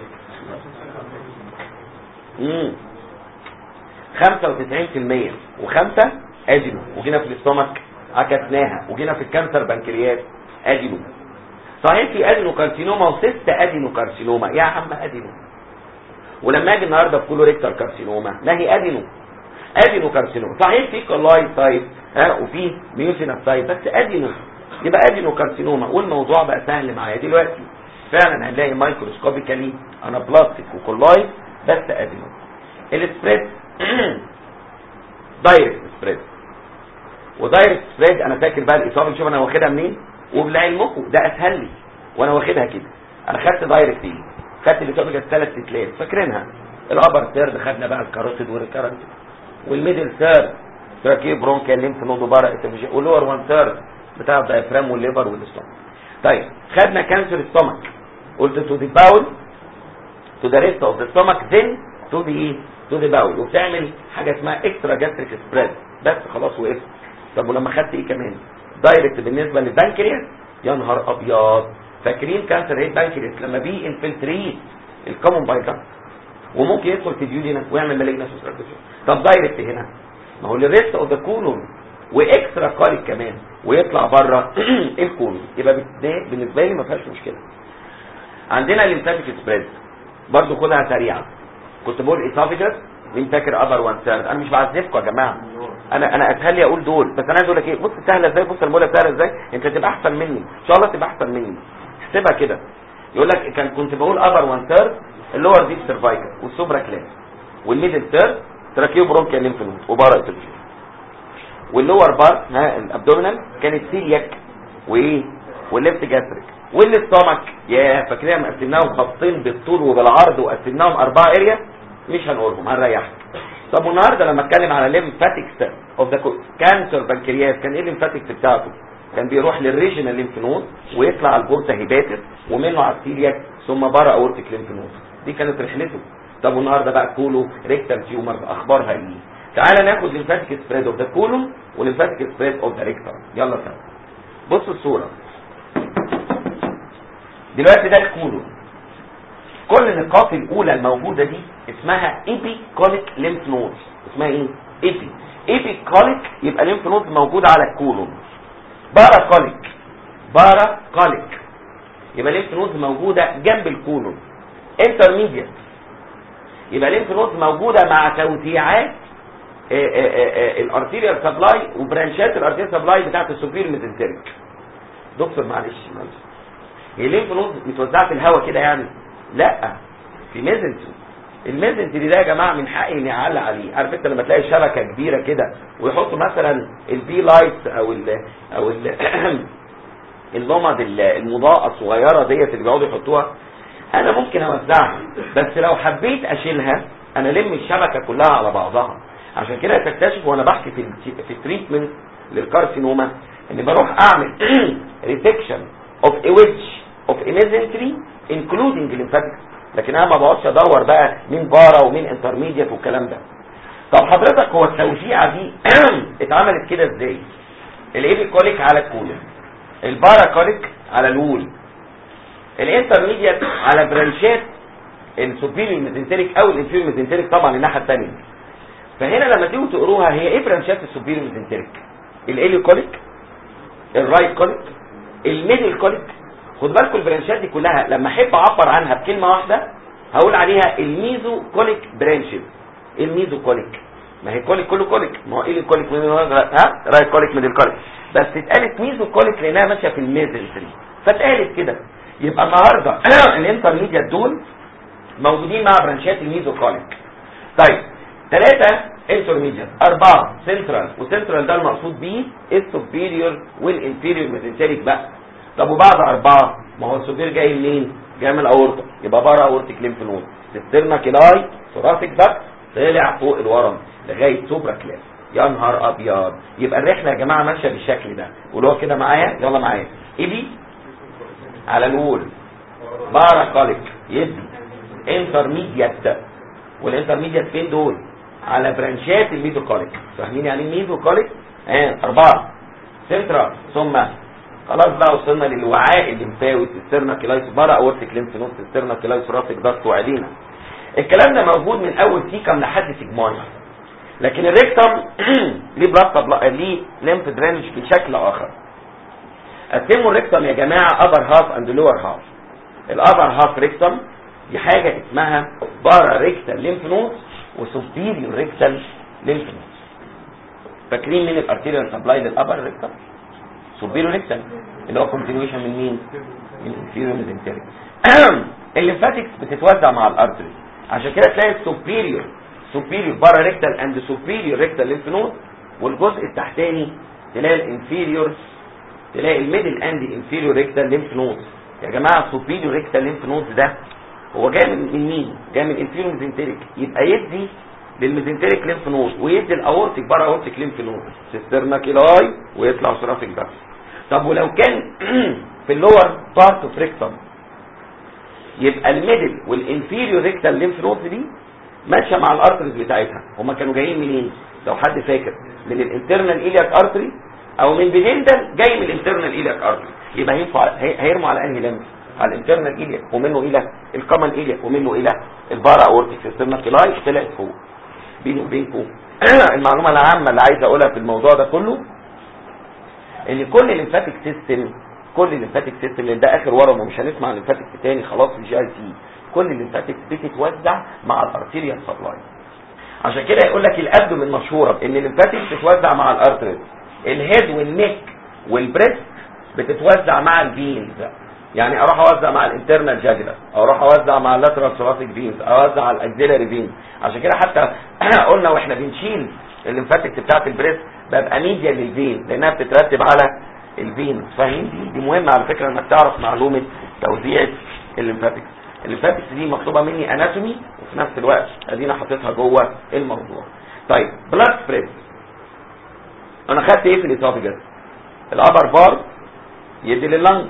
امم خمسة وتسعين في المية وخمسة اجلو. وجينا في الاستومك عكسناها، وجينا في الكانسر بنكرياس اجلو. صحيح في ادينوكارسينوما وسيست ادينوكارسينوما يا عم ادينو، ولما اجي النهارده في كولوريكتال كارسينوما ما هي ادينو ادينوكارسينوما. صحيح في كولاي سايت ها وفي ميوسينس سايت بس ادينو، يبقى ادينوكارسينوما. والموضوع بقى سهل معايا دلوقتي، فعلا هنلاقي مايكروسكوبيكالي انا بلاستيك وكولاي بس ادينو. السبريد دايركت سبريد، ودايركت سبريد انا فاكر بقى الاصابه، شوف انا واخدها منين وبلعلمكم ده اسهل لي وانا واخدها كده. انا خدت دايركت ايه؟ خدت الاصابه ثلاث تتلات فاكرينها، الابر ثيرد خدنا بقى الكاروتيد والريكارنت، والميدل ثيرد تراكيب برونكيال ليمف نود وبارا اسوفيجيال، واللور وان ثيرد بتاع الدايفرام والليفر والاستومك. طيب خدنا كانسر ستومك، قلت تو ذا باول تو ذا ريست اوف ذا ستومك ذن تو ذا ايه تو ذا باول، وبتعمل حاجه اسمها اكسترا جاستريك سبريد بس خلاص وقفت. طب ولما خدت ايه كمان؟ دايركت بالنسبه للبنكرياس، يا نهار ابيض، فاكرين كانسر هيد بنكرياس لما بي انفلتريت الكومون بايكا وممكن يدخل في ديودينا ويعمل مالجنس وسيركيشن. طب دايركت هنا ما هو الريست اوف ذا كولون واكسترا كاريك كمان ويطلع بره الكولون، يبقى بالنسبه لي ما فيهاش مشكله. عندنا الليمفاتيك سبريد برضو خدها سريعه، كنت بقول اسوفيجس مين فاكر ابر وان ثيرد، انا مش بعذبكم يا جماعه، انا انا اسهل لي اقول دول، بس انا عايز اقول لك ايه، بص سهله ازاي، بص الموله سهله ازاي، انت تبقى احسن مني ان شاء الله، تبقى احسن مني احسبها كده. يقول لك كان كنت بقول ابر وان ثيرد اللور ديب سيرفايكال والسوبرا كلاس، والميدل ثيرد تراكيو برونكيال ليمف نود وبارا اسوفيجيال، واللور بار ها الابدومينال كانت سيلياك وايه والليفت جاستريك، والاستومك يا فاكرين مقسمناهم خطين بالطول وبالعرض وقسمناهم اربعه اريا، مش هنقولهم هنريحك. طب والنهارده لما اتكلم على ليمفاتيك اوف ذا كانسر بنكرياس، كان ايه الليمفاتيك بتاعته؟ كان بيروح للريجنال ليمف نود ويطلع على البورتا هيباتس ومنه على السيلياك ثم بارا اورتيك ليمف نود، دي كانت رحلته. طب والنهارده بقى كولو ريكتال تيومر اخبارها ايه؟ تعالى ناخد ليمفاتيك سبريد اوف ذا كولوم وليمفاتيك سبريد اوف ذا ريكتال. يلا سوا بصوا الصوره دلوقتي، ده الكولوم. كل النقاط الاولى الموجوده دي اسمها ايبي كوليك ليمف نود، اسمها ايه؟ ايبي ايبي كوليك، يبقى ليمف نود موجوده على الكولوم. بارا كوليك بارا كوليك يبقى ليمف نود موجوده جنب الكولوم. انترميديت يبقى ليمف نود موجوده مع توزيعات الارتيريال سبلاي وبرانشات الارتيريال سبلاي بتاعت السوبير ميزنتريك. دكتور معلش معلش هي الليمف نود متوزعه في الهواء كده يعني؟ لا، في ميزنتري. الميزنتري ده يا جماعه من حقي اني اعلق عليه. عارف انت لما تلاقي شبكه كبيره كده ويحطوا مثلا البي لايت او ال او ال اللمض المضاءه الصغيره ديت اللي بيقعدوا يحطوها، انا ممكن اوزعها، بس لو حبيت اشيلها انا لم الشبكه كلها على بعضها. عشان كده تكتشف وانا بحكي في في التريتمنت للكارسينوما اني بروح اعمل ريسكشن اوف ا ويدج اوف ا ميزنتري انكلودنج الليمفاتيك، لكن انا ما بقعدش ادور بقى مين بارا ومين انترميديت والكلام ده. طب حضرتك هو التوزيعه دي اتعملت كده ازاي؟ الايبي كوليك على الكولون، البارا كوليك على الوول، الانترميديت على برانشات السوبيريور ميزنتريك او الانفيريور ميزنتريك طبعا الناحيه الثانيه. فهنا لما تيجوا تقروها هي ايه برانشات السوبيريور ميزنتريك؟ الايلي كوليك، الرايت كوليك، الميدل كوليك. خد بالكم البرانشات دي كلها لما احب اعبر عنها بكلمه واحده هقول عليها الميزو كوليك برانشز. الميزو كوليك ما هي كوليك كله كوليك، ما هو ايه الكوليك من ها رايت كوليك ميدل كوليك، بس اتقالت ميزو كوليك لانها ماشيه في الميزنتري فاتقالت كده. يبقى النهارده الانترميديت دول موجودين مع برانشات الميزو كوليك. طيب ثلاثه انترميديت، اربعه سنترال، وسنترال ده المقصود بيه السوبيريور والانفيريور ميزنتريك بقى. طب وبعد اربعه ما هو السوبير جاي منين؟ جاي من الاورطه، يبقى بره اورتيك ليمف نود، سيسترنا كلاي ثوراسيك داكت طلع فوق الورم لغايه سوبرا كلاس. يا نهار ابيض، يبقى الرحله يا جماعه ماشيه بالشكل ده. قولوها كده معايا، يلا معايا. ايبي على الوول، بارا كوليك يدي انترميديت، والانترميديت فين دول؟ على برانشات الميزو كوليك. فاهمين يعني ميزو كوليك؟ اه اربعه سنترال، ثم خلاص بقى وصلنا للوعاء الليمفاوي، سيسترنا كلايس بارا اورتيك ليمف نود، سيسترنا كلايس ثوراسيك داكت وعلينا. الكلام ده موجود من اول سيكم لحد سيجماي، لكن الريكتم ليه بلاط ليه ليمف درينج بشكل اخر. قسموا الريكتم يا جماعه upper half and lower half. الupper half ريكتم دي حاجه اسمها بارا ريكتال ليمف نود وسوبيريور ريكتال ليمف نود. فاكرين مين الارتيريال سبلاي للابر ريكتم؟ سوبيريور ريكتال اللي هو كونتينيوشن من مين؟ من انفيريور ميزنتريك. الليمفاتكس بتتوزع مع الارتري، عشان كده تلاقي السوبيريور سوبيريور بارا ريكتال اند سوبيريور ريكتال ليمف نود، والجزء التحتاني تلاقي الانفيريور تلاقي الميدل اند انفيريور ريكتال ليمف نود. يا جماعه السوبيريور ريكتال ليمف نود ده هو جاي من مين؟ جاي من الانفيريور ميزنتريك، يبقى يدي للميزنتريك ليمف نود ويدي الاورتيك بارا اورتيك ليمف نود سيسترناكيلاي ويطلع ثوراسيك بس. طب ولو كان في اللور بارت اوف ريكتم يبقى الميدل والانفيريور ريكتال ليمف نود دي ماشيه مع الارتريز بتاعتها. هما كانوا جايين منين؟ لو حد فاكر من الانترنال ايلياك ارتري او من بيدندل جاي من الانترنال ايلياك ارتري، يبقى هينفع هيرموا على انهي ليمف؟ على الانترنال ايلياك ومنه الى الكومن ايلياك ومنه الى البارا اورتيك سيسترناكيلاي طلعت فوق. بيني وبينكم المعلومه العامه اللي عايز اقولها في الموضوع ده كله ان كل الليمفاتيك سيستم كل الليمفاتيك سيستم اللي ده اخر ورم ومش هنسمع الليمفاتيك تاني خلاص في جي اي تي، كل الليمفاتيك بتتوزع مع الارتيريال سبلاي. عشان كده يقول لك الابدومين مشهوره بان الليمفاتيك بتتوزع مع الارتريز، الهيد والنيك والبريست بتتوزع مع الفينز. يعني اروح اوزع مع الانترنال جاجلر، او اروح اوزع مع اللاترال ثوراسيك فينز، اوزع على الاكسيلاري فينز. عشان كده حتى قلنا واحنا بنشيل الليمفاتيك بتاعت البريست ببقى ميديا للفين لانها بتترتب على الفين. فاهمين؟ دي دي مهمه على فكره انك تعرف معلومه توزيع الليمفاتيك. الليمفاتيك دي مطلوبه مني اناتومي وفي نفس الوقت ادينا حاططها جوه الموضوع. طيب بلاد سبريد انا خدت ايه في الاسوفيجاس؟ الابر بار يدي لللنج،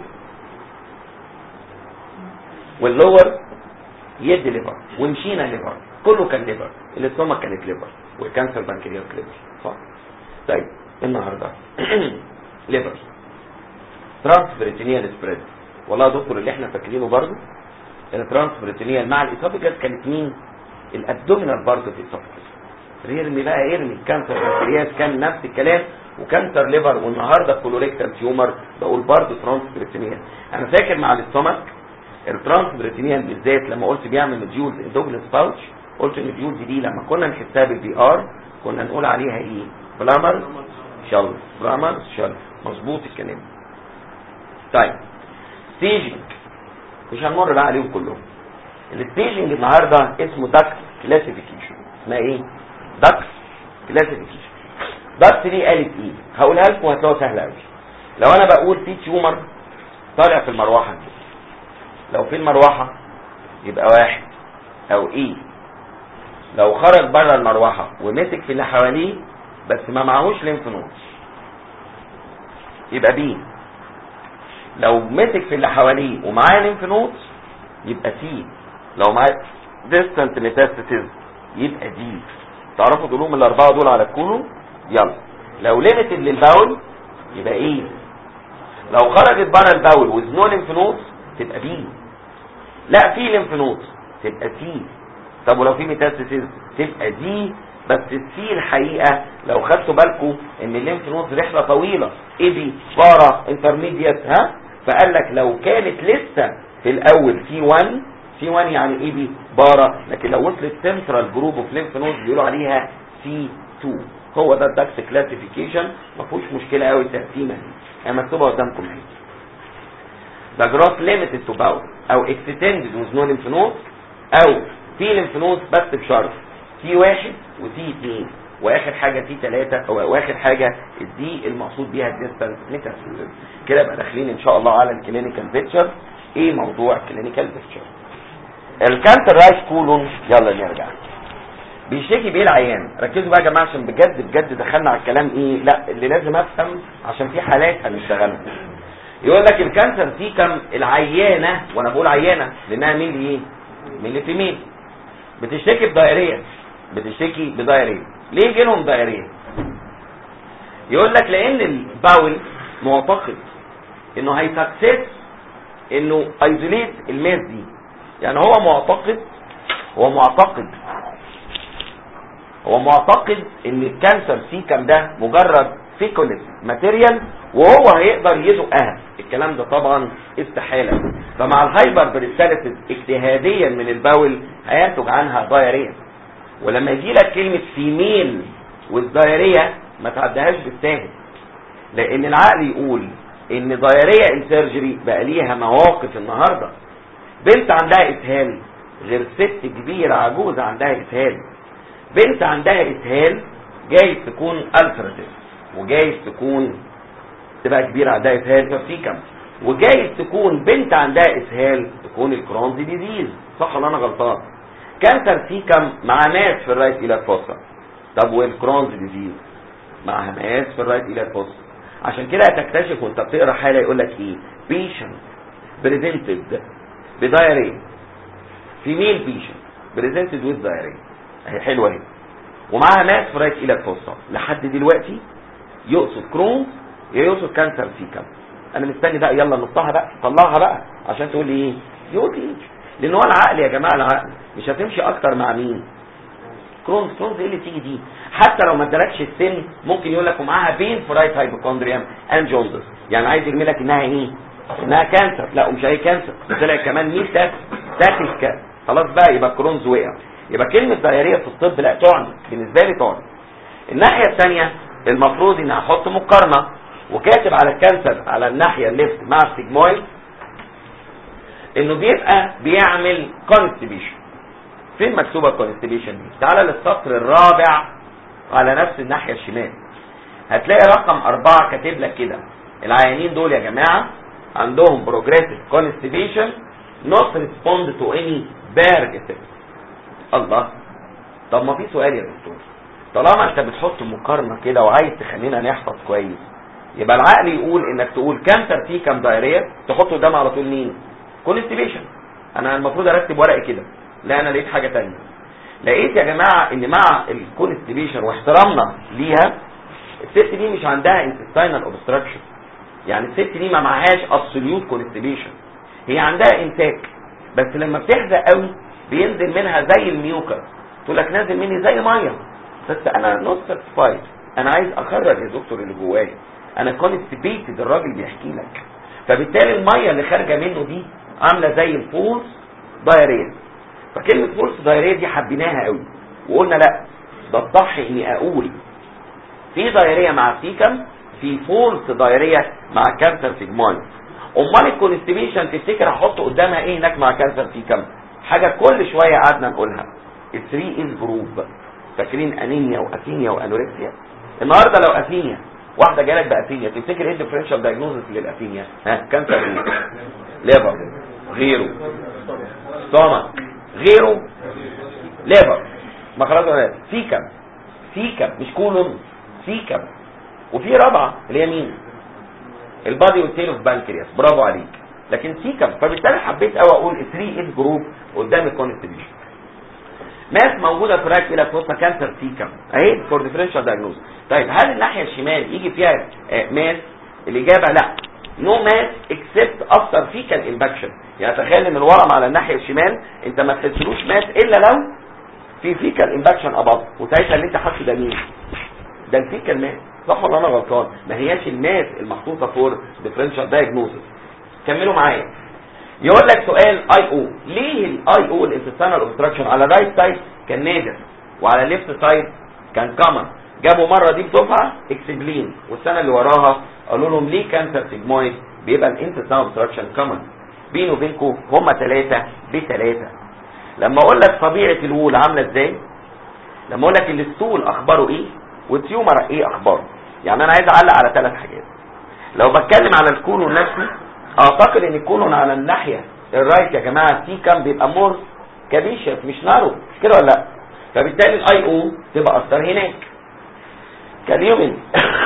واللور يدي ليفر، ومشينا ليفر، كله كان ليفر، الاستومك كانت ليفر، والكانسر بانكرياس ليفر، صح؟ طيب النهارده ليفر ترانسبريتينيال سبريد. والله يا دكتور اللي احنا فاكرينه برضه الترانسبريتينيال مع الاسوفيجاس كانت مين؟ الابدومينال بارت اوف الاسوفيجاس. يرمي بقى يرمي الكانسر بانكرياس كان نفس الكلام، وكانسر ليفر، والنهارده كولوريكتال تيومر بقول برضه ترانسبريتينيال. انا فاكر مع الاستومك الترانسبريتينيال بالذات لما قلت بيعمل مديولز اندوجينس باوتش، قلت ان المديولز دي لما كنا نحسها بالبي ار كنا نقول عليها ايه؟ بلامر شل بلامر شل. مظبوط الكلام. طيب ستيجنج مش هنمر بقى عليهم كلهم. الستيجنج النهارده اسمه داكس كلاسيفيكيشن. اسمها ايه؟ داكس كلاسيفيكيشن. داكس دي قالت ايه؟ هقولها لكم هتلاقوها سهله قوي. لو انا بقول في تيومر طالع في المروحه دي، لو في المروحه يبقى واحد او ايه. لو خرج بره المروحه ومسك في اللي حواليه بس ما معهوش ليمف نود يبقى بي. لو مسك في اللي حواليه ومعاه ليمف نود يبقى سي. لو معاه ديستانت ميتاستاسيس يبقى دي. تعرفوا دولهم الاربعه دول على الكولوم؟ يلا. لو ليميتد للباول يبقى ايه. لو خرجت بره الباول وذ نو ليمف نود تبقى بي. لا في ليمف نود تبقى سي. طب ولو في ميتاستاسيس تبقى دي. بس السي الحقيقه لو خدتوا بالكم ان الليمف نود رحله طويله اي بي بارا انترميديت ها، فقال لك لو كانت لسه في الاول سي واحد سي واحد يعني اي بي بارا، لكن لو وصلت سنترال جروب اوف ليمف نود بيقولوا عليها سي اتنين. هو ده الداكس كلاسيفيكيشن، ما فيهوش مشكله قوي تقسيمه دي، هي مكتوبه قدامكم اهي. ده جراف ليميتد تو باول او اكستندد وذ نو ليمف نود، او في ليمف نود بس بشرط سي واحد وسي اتنين، واخر حاجه سي تلاته، او واخر حاجه الدي المقصود بيها الديستانس ميتاستاسيس. كده يبقى داخلين ان شاء الله على الكلينيكال بيكتشر. ايه موضوع الكلينيكال بيكتشر؟ الكانسر رايت كولون. يلا نرجع. بيشتكي بيه العيان. ركزوا بقى يا جماعه عشان بجد بجد دخلنا على الكلام ايه لا اللي لازم افهم عشان في حالات هنشتغلها. يقول لك الكانسر سيكم العيانه، وانا بقول عيانه لانها مين اللي ايه؟ من اللي في مين؟ بتشتكي بدايريه. بتشتكي بدايريه. ليه يجي لهم دايريه؟ يقول لك لان الباول معتقد انه هيسكسس انه ايزوليت الماس دي. يعني هو معتقد هو معتقد هو معتقد ان الكانسر سيكم ده مجرد فيكولس ماتيريال وهو هيقدر يزقها. الكلام ده طبعا استحالة. فمع الهايبر بريستاليسيس اجتهاديا من البول هينتج عنها دايريا. ولما يجي لك كلمة فيميل والدايريا ما تعدهاش بالساهل، لان العقل يقول ان دايريا انسيرجري بقى ليها مواقف النهاردة. بنت عندها اسهال غير ست كبيرة عجوزة عندها اسهال. بنت عندها اسهال جايز تكون الفراتيف، وجايز تكون تبقى كبيرة عندها اسهال ففيكم، وجايز تكون بنت عندها اسهال تكون الكرونز ديزيز. صح ولا انا غلطان؟ كانسر فيكم مع ماس في الرايت الى الفوسا. طب والكرونز ديزيز معها ماس في الرايت الى الفوسا. عشان كده هتكتشف وانت بتقرا حاله يقول لك ايه؟ بيشنت بريزنتد بدايريا، فيميل بيشنت بريزنتد ويز دايريا. اهي حلوه اهي، ومعاها ماس في الرايت الى الفوسا. لحد دلوقتي يقصد كرونز يا يقصد كانسر فيكم. انا مستني بقى، يلا نطها بقى، طلعها بقى عشان تقول لي ايه؟ يقول ايه؟ لان هو العقل يا جماعه، العقل مش هتمشي اكتر مع مين؟ كرونز. كرونز ايه اللي تيجي دي؟ حتى لو ما ادالكش السن ممكن يقول لك ومعاها بين في رايت هايبوكوندريام اند جوندس، يعني عايز يرمي لك انها ايه؟ انها كانسر. لا، ومش اي كانسر، طلع كمان ميتا تاتيكا. خلاص بقى، يبقى كرونز وقع. يبقى كلمه دايريه في الطب لا تعني، بالنسبه لي تعني. الناحيه الثانيه المفروض ان احط مقارنه وكاتب على الكانسر على الناحيه الليفت مع السيجمويد انه بيبقى بيعمل كونستيبيشن. فين مكتوبه الكونستيبيشن دي؟ تعالى للسطر الرابع على نفس الناحيه الشمال، هتلاقي رقم أربعة كاتب لك كده: العيانين دول يا جماعه عندهم بروجريسيف كونستيبيشن نوت ريسبوند تو اني بارج افكت. الله، طب ما في سؤال يا دكتور، طالما انت بتحط مقارنه كده وعايز تخلينا نحفظ كويس، يبقى العقل يقول انك تقول كانسر فيه كام دايريه تحط قدام على طول مين؟ كونستيبيشن. انا المفروض ارتب ورقي كده، لا انا لقيت حاجه ثانيه. لقيت يا جماعه ان مع الكونستيبيشن واحترامنا ليها، الست دي مش عندها انتستينال اوبستراكشن، يعني الست دي ما معهاش ابسوليوت كونستيبيشن، هي عندها امساك، بس لما بتحزق قوي بينزل منها زي الميوكر. تقول لك نازل مني زي ميه، بس انا نوت ساتسفايد، انا عايز اخرج يا دكتور اللي جوايا، انا كونستيبيتد. الراجل بيحكي لك، فبالتالي الميه اللي خارجه منه دي عامله زي الفولس دايريه. فكلمه فولس دايريه دي حبيناها قوي، وقلنا لا، ده الصح اني اقول في دايريه مع سيكم، في فولس دايريه مع كانسر سيجمويد. امال الكونستيبيشن تفتكر هحط قدامها ايه هناك مع كانسر سيكم؟ حاجه كل شويه قعدنا نقولها، الثري از جروب. فاكرين انيميا واثينيا وانوركسيا؟ النهارده لو اثينيا واحده جالك باثينيا، تفتكر ايه الديفرنشال دايجنوزس للاثينيا؟ ها، كانسر ايه؟ ليفر غيره، ستومك غيره، ليفر. ما خلاص ولا سيكم، سيكم مش كولون، سيكم. وفي رابعه اللي هي مين؟ البادي والتيل اوف بانكرياس. برافو عليك. لكن سيكم، فبالتالي حبيت قوي اقول ثري از جروب قدام الكونستيبيشن. ماس موجوده في رايت الى فوسا كانسر سيكم اهي فور ديفرنشال دايجنوز. طيب هل الناحيه الشمال يجي فيها ماس؟ الاجابه لا، نو ماس اكسبت افتر فيكال امباكشن. يعني تخيل ان الورم على الناحيه الشمال انت ما تحسلوش ماس الا لو في فيكال امباكشن اباض، وساعتها اللي انت حاسه ده مين؟ ده الفيكال ماس. صح ولا انا غلطان؟ ما هياش الماس المحطوطه فور ديفرنشال دايجنوزس. كملوا معايا. يقول لك سؤال اي او، ليه الاي او الانتستينال اوبستراكشن على الرايت سايد كان نادر وعلى الليفت سايد كان كومن؟ جابوا مره دي بدفعه اكسبلين، والسنه اللي وراها قالوا لهم ليه كانسر سيجمويد بيبقى الانتستينال اوبستراكشن كومن؟ بيني وبينكم هم ثلاثه بثلاثه. لما اقول لك طبيعه الوول عامله ازاي، لما اقول لك الستول اخباره ايه، والتيومر ايه اخباره، يعني انا عايز اعلق على ثلاث حاجات. لو بتكلم على الكولون نفسه، اعتقد ان الكولون على الناحيه الرايت يا جماعه سي كان بيبقى مور كابيشس مش نارو، مش كده ولا لا؟ فبالتالي الاي او تبقى اكتر هناك. كاليومين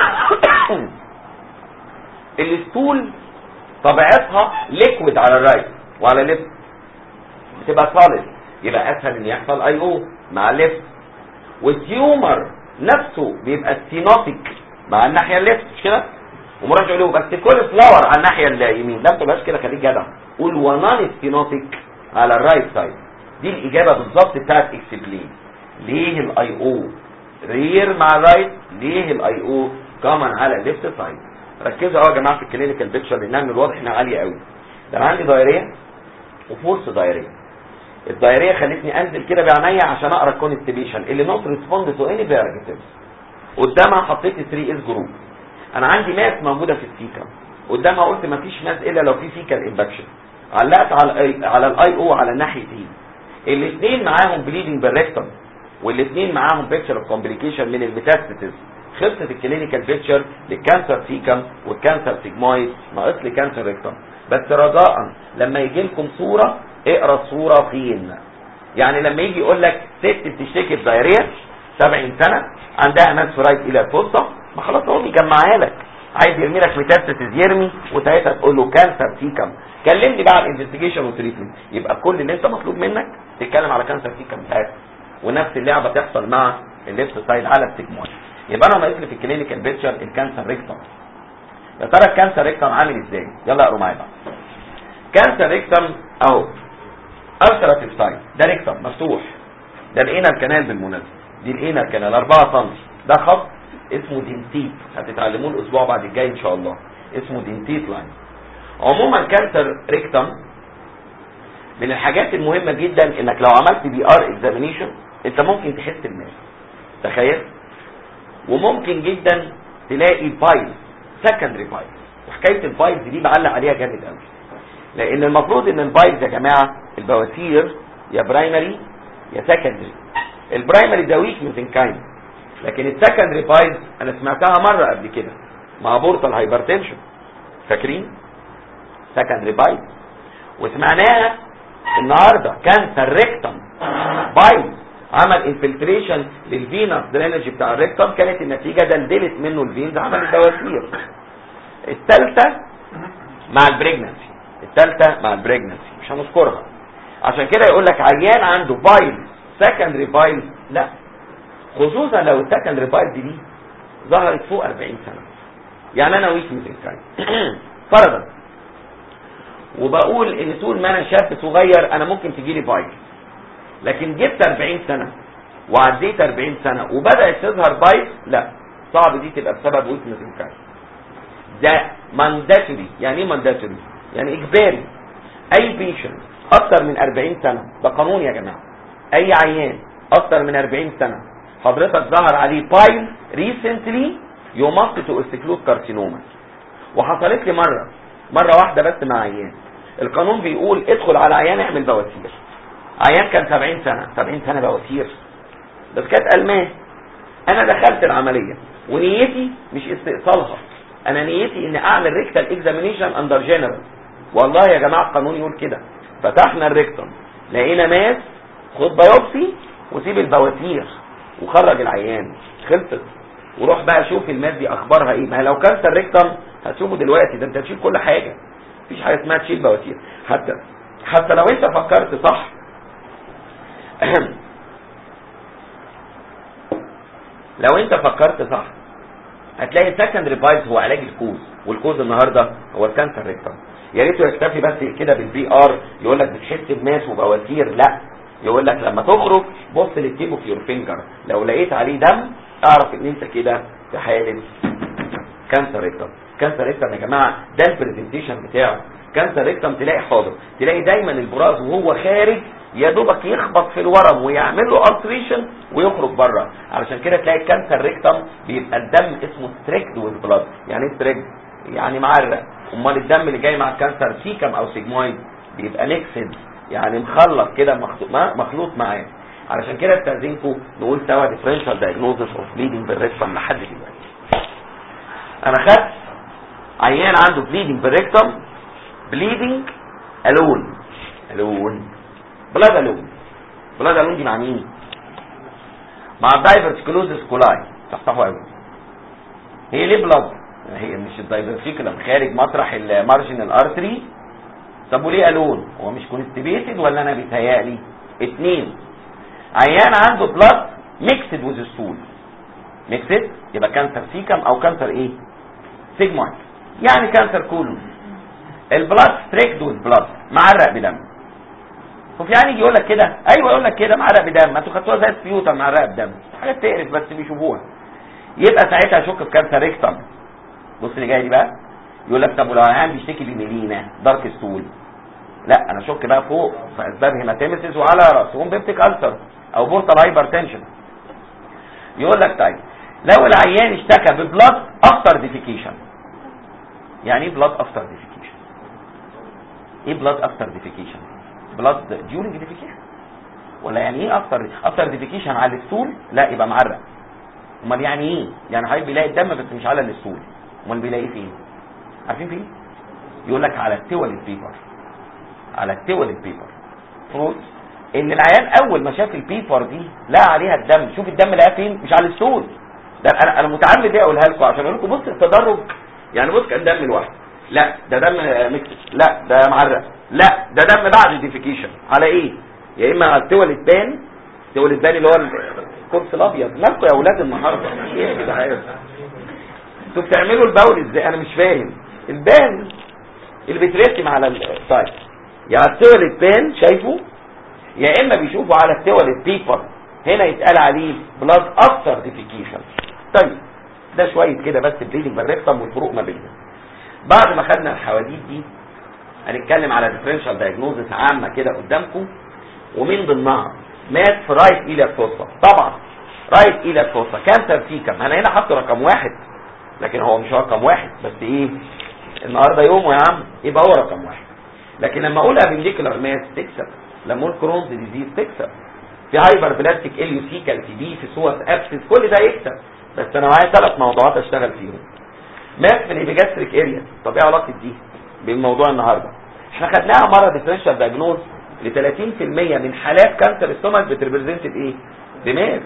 الستول طبيعتها ليكويد على الرايت، وعلى الليفت بتبقى سوليد، يبقى اسهل ان يحصل اي او مع الليفت. والتيومر نفسه بيبقى ستينوتيك مع الناحيه الليفت، مش كده؟ ومراجع له بس كل فلاور على الناحيه اليمين. لا ما تبقاش كده، خليك جدع، قول ونان ستينوتيك على الرايت سايد. دي الاجابه بالظبط بتاعت اكسبلين ليه الاي او رير مع الرايت، ليه الاي او كمان على الليفت سايد. ركزوا اه يا جماعه في الكلينيكال بيكتشر لانها من الواضح انها عاليه قوي. ده انا عندي دايريه وفورس دايريه. الدايريه خلتني انزل كده بعينيا عشان اقرا الكونستيبيشن اللي نوت ريسبوند تو اني فيرجيتيف. قدامها حطيت ثري اس جروب. انا عندي ماس موجوده في السيكم، قدامها قلت مفيش ماس الا لو في فيكال امباكشن. علقت على على الاي او على الناحيه دي. الاثنين معاهم بليدنج بالريكتم والاثنين معاهم بيكتشر اوف كومبليكيشن من الميتاستاسيس. خلصت الكلينيكال بيكتشر للكانسر سيكم والكانسر سيجمويد، ناقص لي كانسر ريكتم. بس رجاء لما يجي لكم صوره اقرا الصوره فين. يعني لما يجي يقول لك ست بتشتكي بدايريه سبعين سنه عندها ماس في رايت الى الفرصه، ما خلاص هو بيجمعها لك. عايز يرمي لك ميتاستاسيس يرمي وساعتها تقول له كانسر سيكم. كلمني بقى على الانفستيجيشن والتريتمنت. يبقى كل اللي انت مطلوب منك تتكلم على كانسر سيكم بتاعتك، ونفس اللعبه تحصل مع الليفت سايد على السيجمويد. يبقى انا ناقص لي في الكلينيكال بيكتشر الكانسر ريكتم. يا ترى الكانسر ريكتم عامل ازاي؟ يلا اقروا معايا بقى. كانسر ريكتم اهو التراتيف سايد، ده ريكتم مفتوح، ده الانال كانال بالمناسبه، دي الانال كانال أربعة سم، ده خط اسمه دينتيت، هتتعلموه الاسبوع بعد الجاي ان شاء الله، اسمه دينتيت لاين. عموما كانسر ريكتم من الحاجات المهمه جدا انك لو عملت بي ار اكزامينيشن انت ممكن تحس الماس، تخيل. وممكن جدا تلاقي بايل سكندري بايل، وحكايه البايلز دي بعلق عليها جامد قوي، لان المفروض ان البايلز يا جماعه البواسير يا برايمري يا سكندري. البرايمري ده ويك ميزنكايم، لكن السكندري بايلز انا سمعتها مره قبل كده مع بورتال هايبرتنشن، فاكرين سكندري بايلز؟ وسمعناها النهارده كانسر ريكتم بايلز عمل انفلتريشن للفينس درينج بتاع الريكتم، كانت النتيجه دلدلت منه الفينز عملت بواسير. الثالثه مع البريجنسي، الثالثه مع البريجنسي مش هنذكرها، عشان كده يقول لك عيان عنده بايل سكندري بايل لا، خصوصا لو السكندري بايل دي ظهرت فوق أربعين سنه. يعني انا ويك ميزنكايم فرضا، وبقول ان طول ما انا شاب صغير انا ممكن تجيلي بايل، لكن جبت أربعين سنه وعديت أربعين سنه وبدات تظهر بايل، لا صعب دي تبقى بسبب ويك ميزنكايم. ده مانداتوري. يعني ايه مانداتوري؟ يعني اجباري. اي بيشنت اكتر من أربعين سنه، ده قانون يا جماعه، اي عيان اكتر من أربعين سنه حضرتك ظهر عليه بايل ريسنتلي يو ماست تو استكلود كارسينوما. وحصلت لي مره مره واحده بس مع عيان، القانون بيقول ادخل على عيان اعمل بواسير. عيان كان سبعين سنه، سبعين سنه بواسير، بس كانت الماه. انا دخلت العمليه ونيتي مش استئصالها، انا نيتي ان اعمل ريكتال اكزامينيشن اندر جنرال. والله يا جماعه القانون يقول كده. فتحنا الريكتم لقينا ماس، خد بايوبسي وسيب البواسير وخرج العيان، خلصت. وروح بقى شوف الماس دي اخبارها ايه. ما لو كانت الريكتم هتشوفه دلوقتي، ده انت تشيل كل حاجه، مفيش حاجه اسمها تشيل بواسير. حتى حتى لو انت فكرت صح لو انت فكرت صح هتلاقي السكندري بايلز هو علاج الكوز، والكوز النهارده هو الكانسر ريكتم. يا ريته يكتفي بس كده بالبي ار يقول لك بتحس بماس وبواسير، لا، يقول لك لما تخرج بص للتيب اوف يور فينجر، لو لقيت عليه دم اعرف ان انت كده في حاله كانسر ريكتم. كانسر ريكتم يا جماعه ده البرزنتيشن بتاعه. كانسر ريكتم تلاقي حاضر، تلاقي دايما البراز وهو خارج يا دوبك يخبط في الورم ويعمل له ارتريشن ويخرج بره. علشان كده تلاقي الكانسر ريكتم بيبقى الدم اسمه ستريكد وذ بلاد. يعني ايه ستريكد؟ يعني معرق. امال الدم اللي جاي مع الكانسر سيكم او سيجمويد بيبقى ميكسد، يعني مخلط كده مخلوط معاه. علشان كده استاذنكم نقول سوا ديفرنشال دايجنوزس اوف بليدنج بالريكتم لحد دلوقتي. انا خدت عيان عنده بليدنج بالريكتم، بليدنج الون الون بلاد الون. بلاد الون دي مع مين؟ مع الدايفرتيكولوزس كولاي. تفتحوا قوي. هي ليه بلاد؟ هي مش الدايفرتيكولم خارج مطرح المارجنال ارتري. طب وليه الون؟ هو مش كونستيبيتد ولا انا بيتهيألي؟ اتنين، عيان عنده بلاد ميكسد وذ ستول. ميكسد يبقى كانسر سيكم او كانسر ايه؟ سيجمويد، يعني كانسر كولون. البلاد ستريكد وذ بلاد، معرق بدم. وفي يعني يجي يقول لك كده، ايوه يقول لك كده معرق بدم، ما انتوا خدتوها زي السبيوتر معرق بدم، حاجات تقرف بس بيشوفوها. يبقى ساعتها اشك في كانسر ريكتم. بص اللي جاي دي بقى، يقول لك طب ولو العيان بيشتكي بميلينا دارك ستول، لا انا اشك بقى فوق في اسباب هيماتيمسيس وعلى راسهم بيبتيك ألسر او بورتال هايبرتنشن. يقول لك طيب لو العيان اشتكى ببلاد افتر ديفيكيشن. يعني ايه بلاد افتر ديفيكيشن؟ ايه بلاد افتر ديفيكيشن؟ بلاد ديورنج ديفيكيشن ولا يعني ايه افتر افتر ديفيكيشن على الستول؟ لا يبقى معرق. امال يعني ايه؟ يعني حضرتك بيلاقي الدم بس مش على الستول، امال بيلاقيه فين؟ عارفين فين؟ يقول لك على التواليت بيبر. على التواليت بيبر فروض ان العيان اول ما شاف البيبر دي لقى عليها الدم. شوف الدم لقاه فين؟ مش على الستول. ده انا انا متعمد ايه اقولها لكم عشان اقول لكم بص التدرج. يعني بص كان دم لوحده، لا ده دم مكتس، لا ده معرق، لا ده دم بعد ديفيكيشن. على ايه؟ يا اما على التواليت بان، التواليت بان اللي هو الكورس الابيض. مالكم يا اولاد النهارده؟ ايه يا جدعان؟ انتوا بتعملوا البول ازاي؟ انا مش فاهم. البان اللي بيترسم على السايت يا على التواليت بان شايفه، يا اما بيشوفوا على التواليت بيبر هنا يتقال عليه بلاد افتر ديفيكيشن. طيب ده شويه كده بس بليدنج بالريكتم والفروق ما بينهم. بعد ما خدنا الحواديت دي هنتكلم على ديفرنشال دايجنوزس عامه كده قدامكم، ومن ضمنها مات في رايت ايلياك فوسا. طبعا رايت ايلياك فوسا كانسر فيكم. انا هنا حاطط رقم واحد لكن هو مش رقم واحد، بس ايه النهارده يومه يا عم يبقى هو رقم واحد. لكن لما اقول ابنديكولار ماس تكسب، لما اقول كرونز ديزيز تكسب، في هايبر بلاستيك اليوسيكال تي بي، في سوس ابسس، كل ده يكسب. بس انا معايا ثلاث موضوعات اشتغل فيهم. ماس في الابيجاستريك اريا، طب ايه علاقه دي بالموضوع النهارده؟ احنا خدناها مره ديفرنشال دايجنوز ل ثلاثين في المية من حالات كانسر الستومك بتريبريزنت بايه؟ بماس.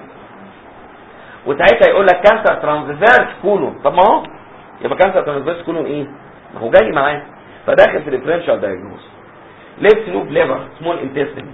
وساعتها يقول لك كانسر ترانسفيرس كولون. طب ما هو يبقى كانسر ترانسفيرس كولون ايه؟ ما هو جاي معاه. فداخل في الديفرنشال دايجنوز. ليفت لوب ليفر سمول انتستين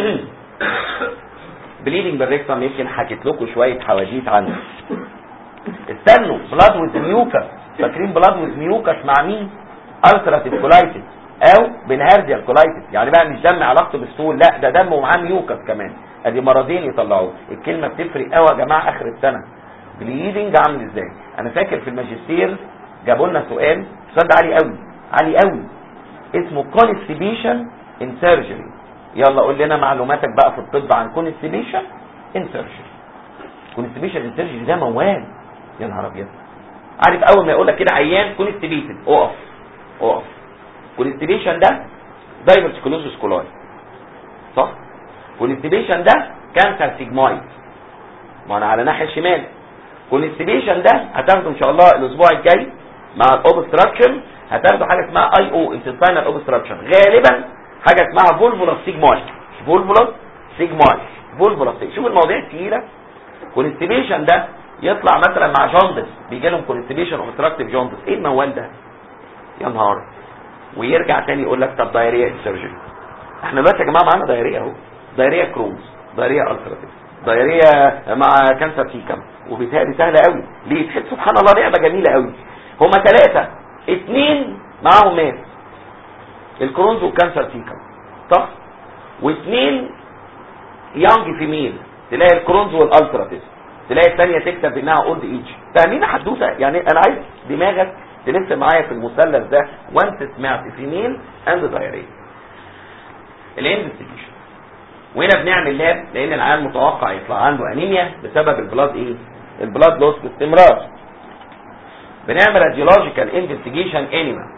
بليدنج بالريكتم. يمكن حكيت لكم شويه حواديت عنه. استنوا، بلاد ويز ميوكس. فاكرين بلاد ويز ميوكس مع مين؟ ألسراتيف كولايتس او بالهارديال كولايتس. يعني بقى مش دم علاقته بالسول، لا ده دم ومعاه ميوكس كمان. ادي مرضين يطلعوه. الكلمه بتفرق قوي يا جماعه اخر السنه. بليدنج عامل ازاي؟ انا فاكر في الماجستير جابوا لنا سؤال، السؤال ده عالي قوي عالي قوي، اسمه كونستيبيشن ان سيرجري. يلا قول لنا معلوماتك بقى في الطب عن كونستيبيشن ان سيرجري. كونستيبيشن ان سيرجري ده موال يا نهار ابيض. عارف اول ما يقول لك كده عيان كونستيبيتد اقف اقف. كونستيبيشن ده دايفرتيكولوزس كولاي صح؟ كونستيبيشن ده كانسر سيجمويد، ما انا على الناحيه الشمال. كونستيبيشن ده هتاخده ان شاء الله الاسبوع الجاي مع الاوبستراكشن، هتاخدوا حاجه اسمها اي او انتستينال اوبستراكشن، غالبا حاجه اسمها فولفولاس سيجمويد. فولفولاس سيجمويد فولفولاس. شوف المواضيع الثقيله. كونستيبيشن ده يطلع مثلا مع جوندس، بيجي لهم كونستيبيشن اوبستراكتيف جوندس. ايه الموال ده يا نهار؟ ويرجع تاني يقول لك طب دايريا سيرجري. احنا دلوقتي يا جماعه معانا دايريا اهو، دايريا كرونز، دايريا السراتيف، دايريا مع كانسر فيكم. وبالتالي سهله قوي. ليه؟ تحس سبحان الله لعبه جميله قوي. هما ثلاثه، اثنين معاهم ماس، الكرونز والكانسر فيكم صح؟ واثنين يانج فيميل، تلاقي الكرونز والالسراتيف، تلاقي الثانيه تكتب انها اولد ايج. فاهمين حدوته؟ يعني انا عايز دماغك تلف معايا في المثلث ده وانت سمعت فيميل اند دايريا. الانفستيجيشن وهنا بنعمل لاب، لان العيان متوقع يطلع عنده انيميا بسبب البلاد ايه؟ البلاد لوس باستمرار. بنعمل راديولوجيكال انفستيجيشن انيما.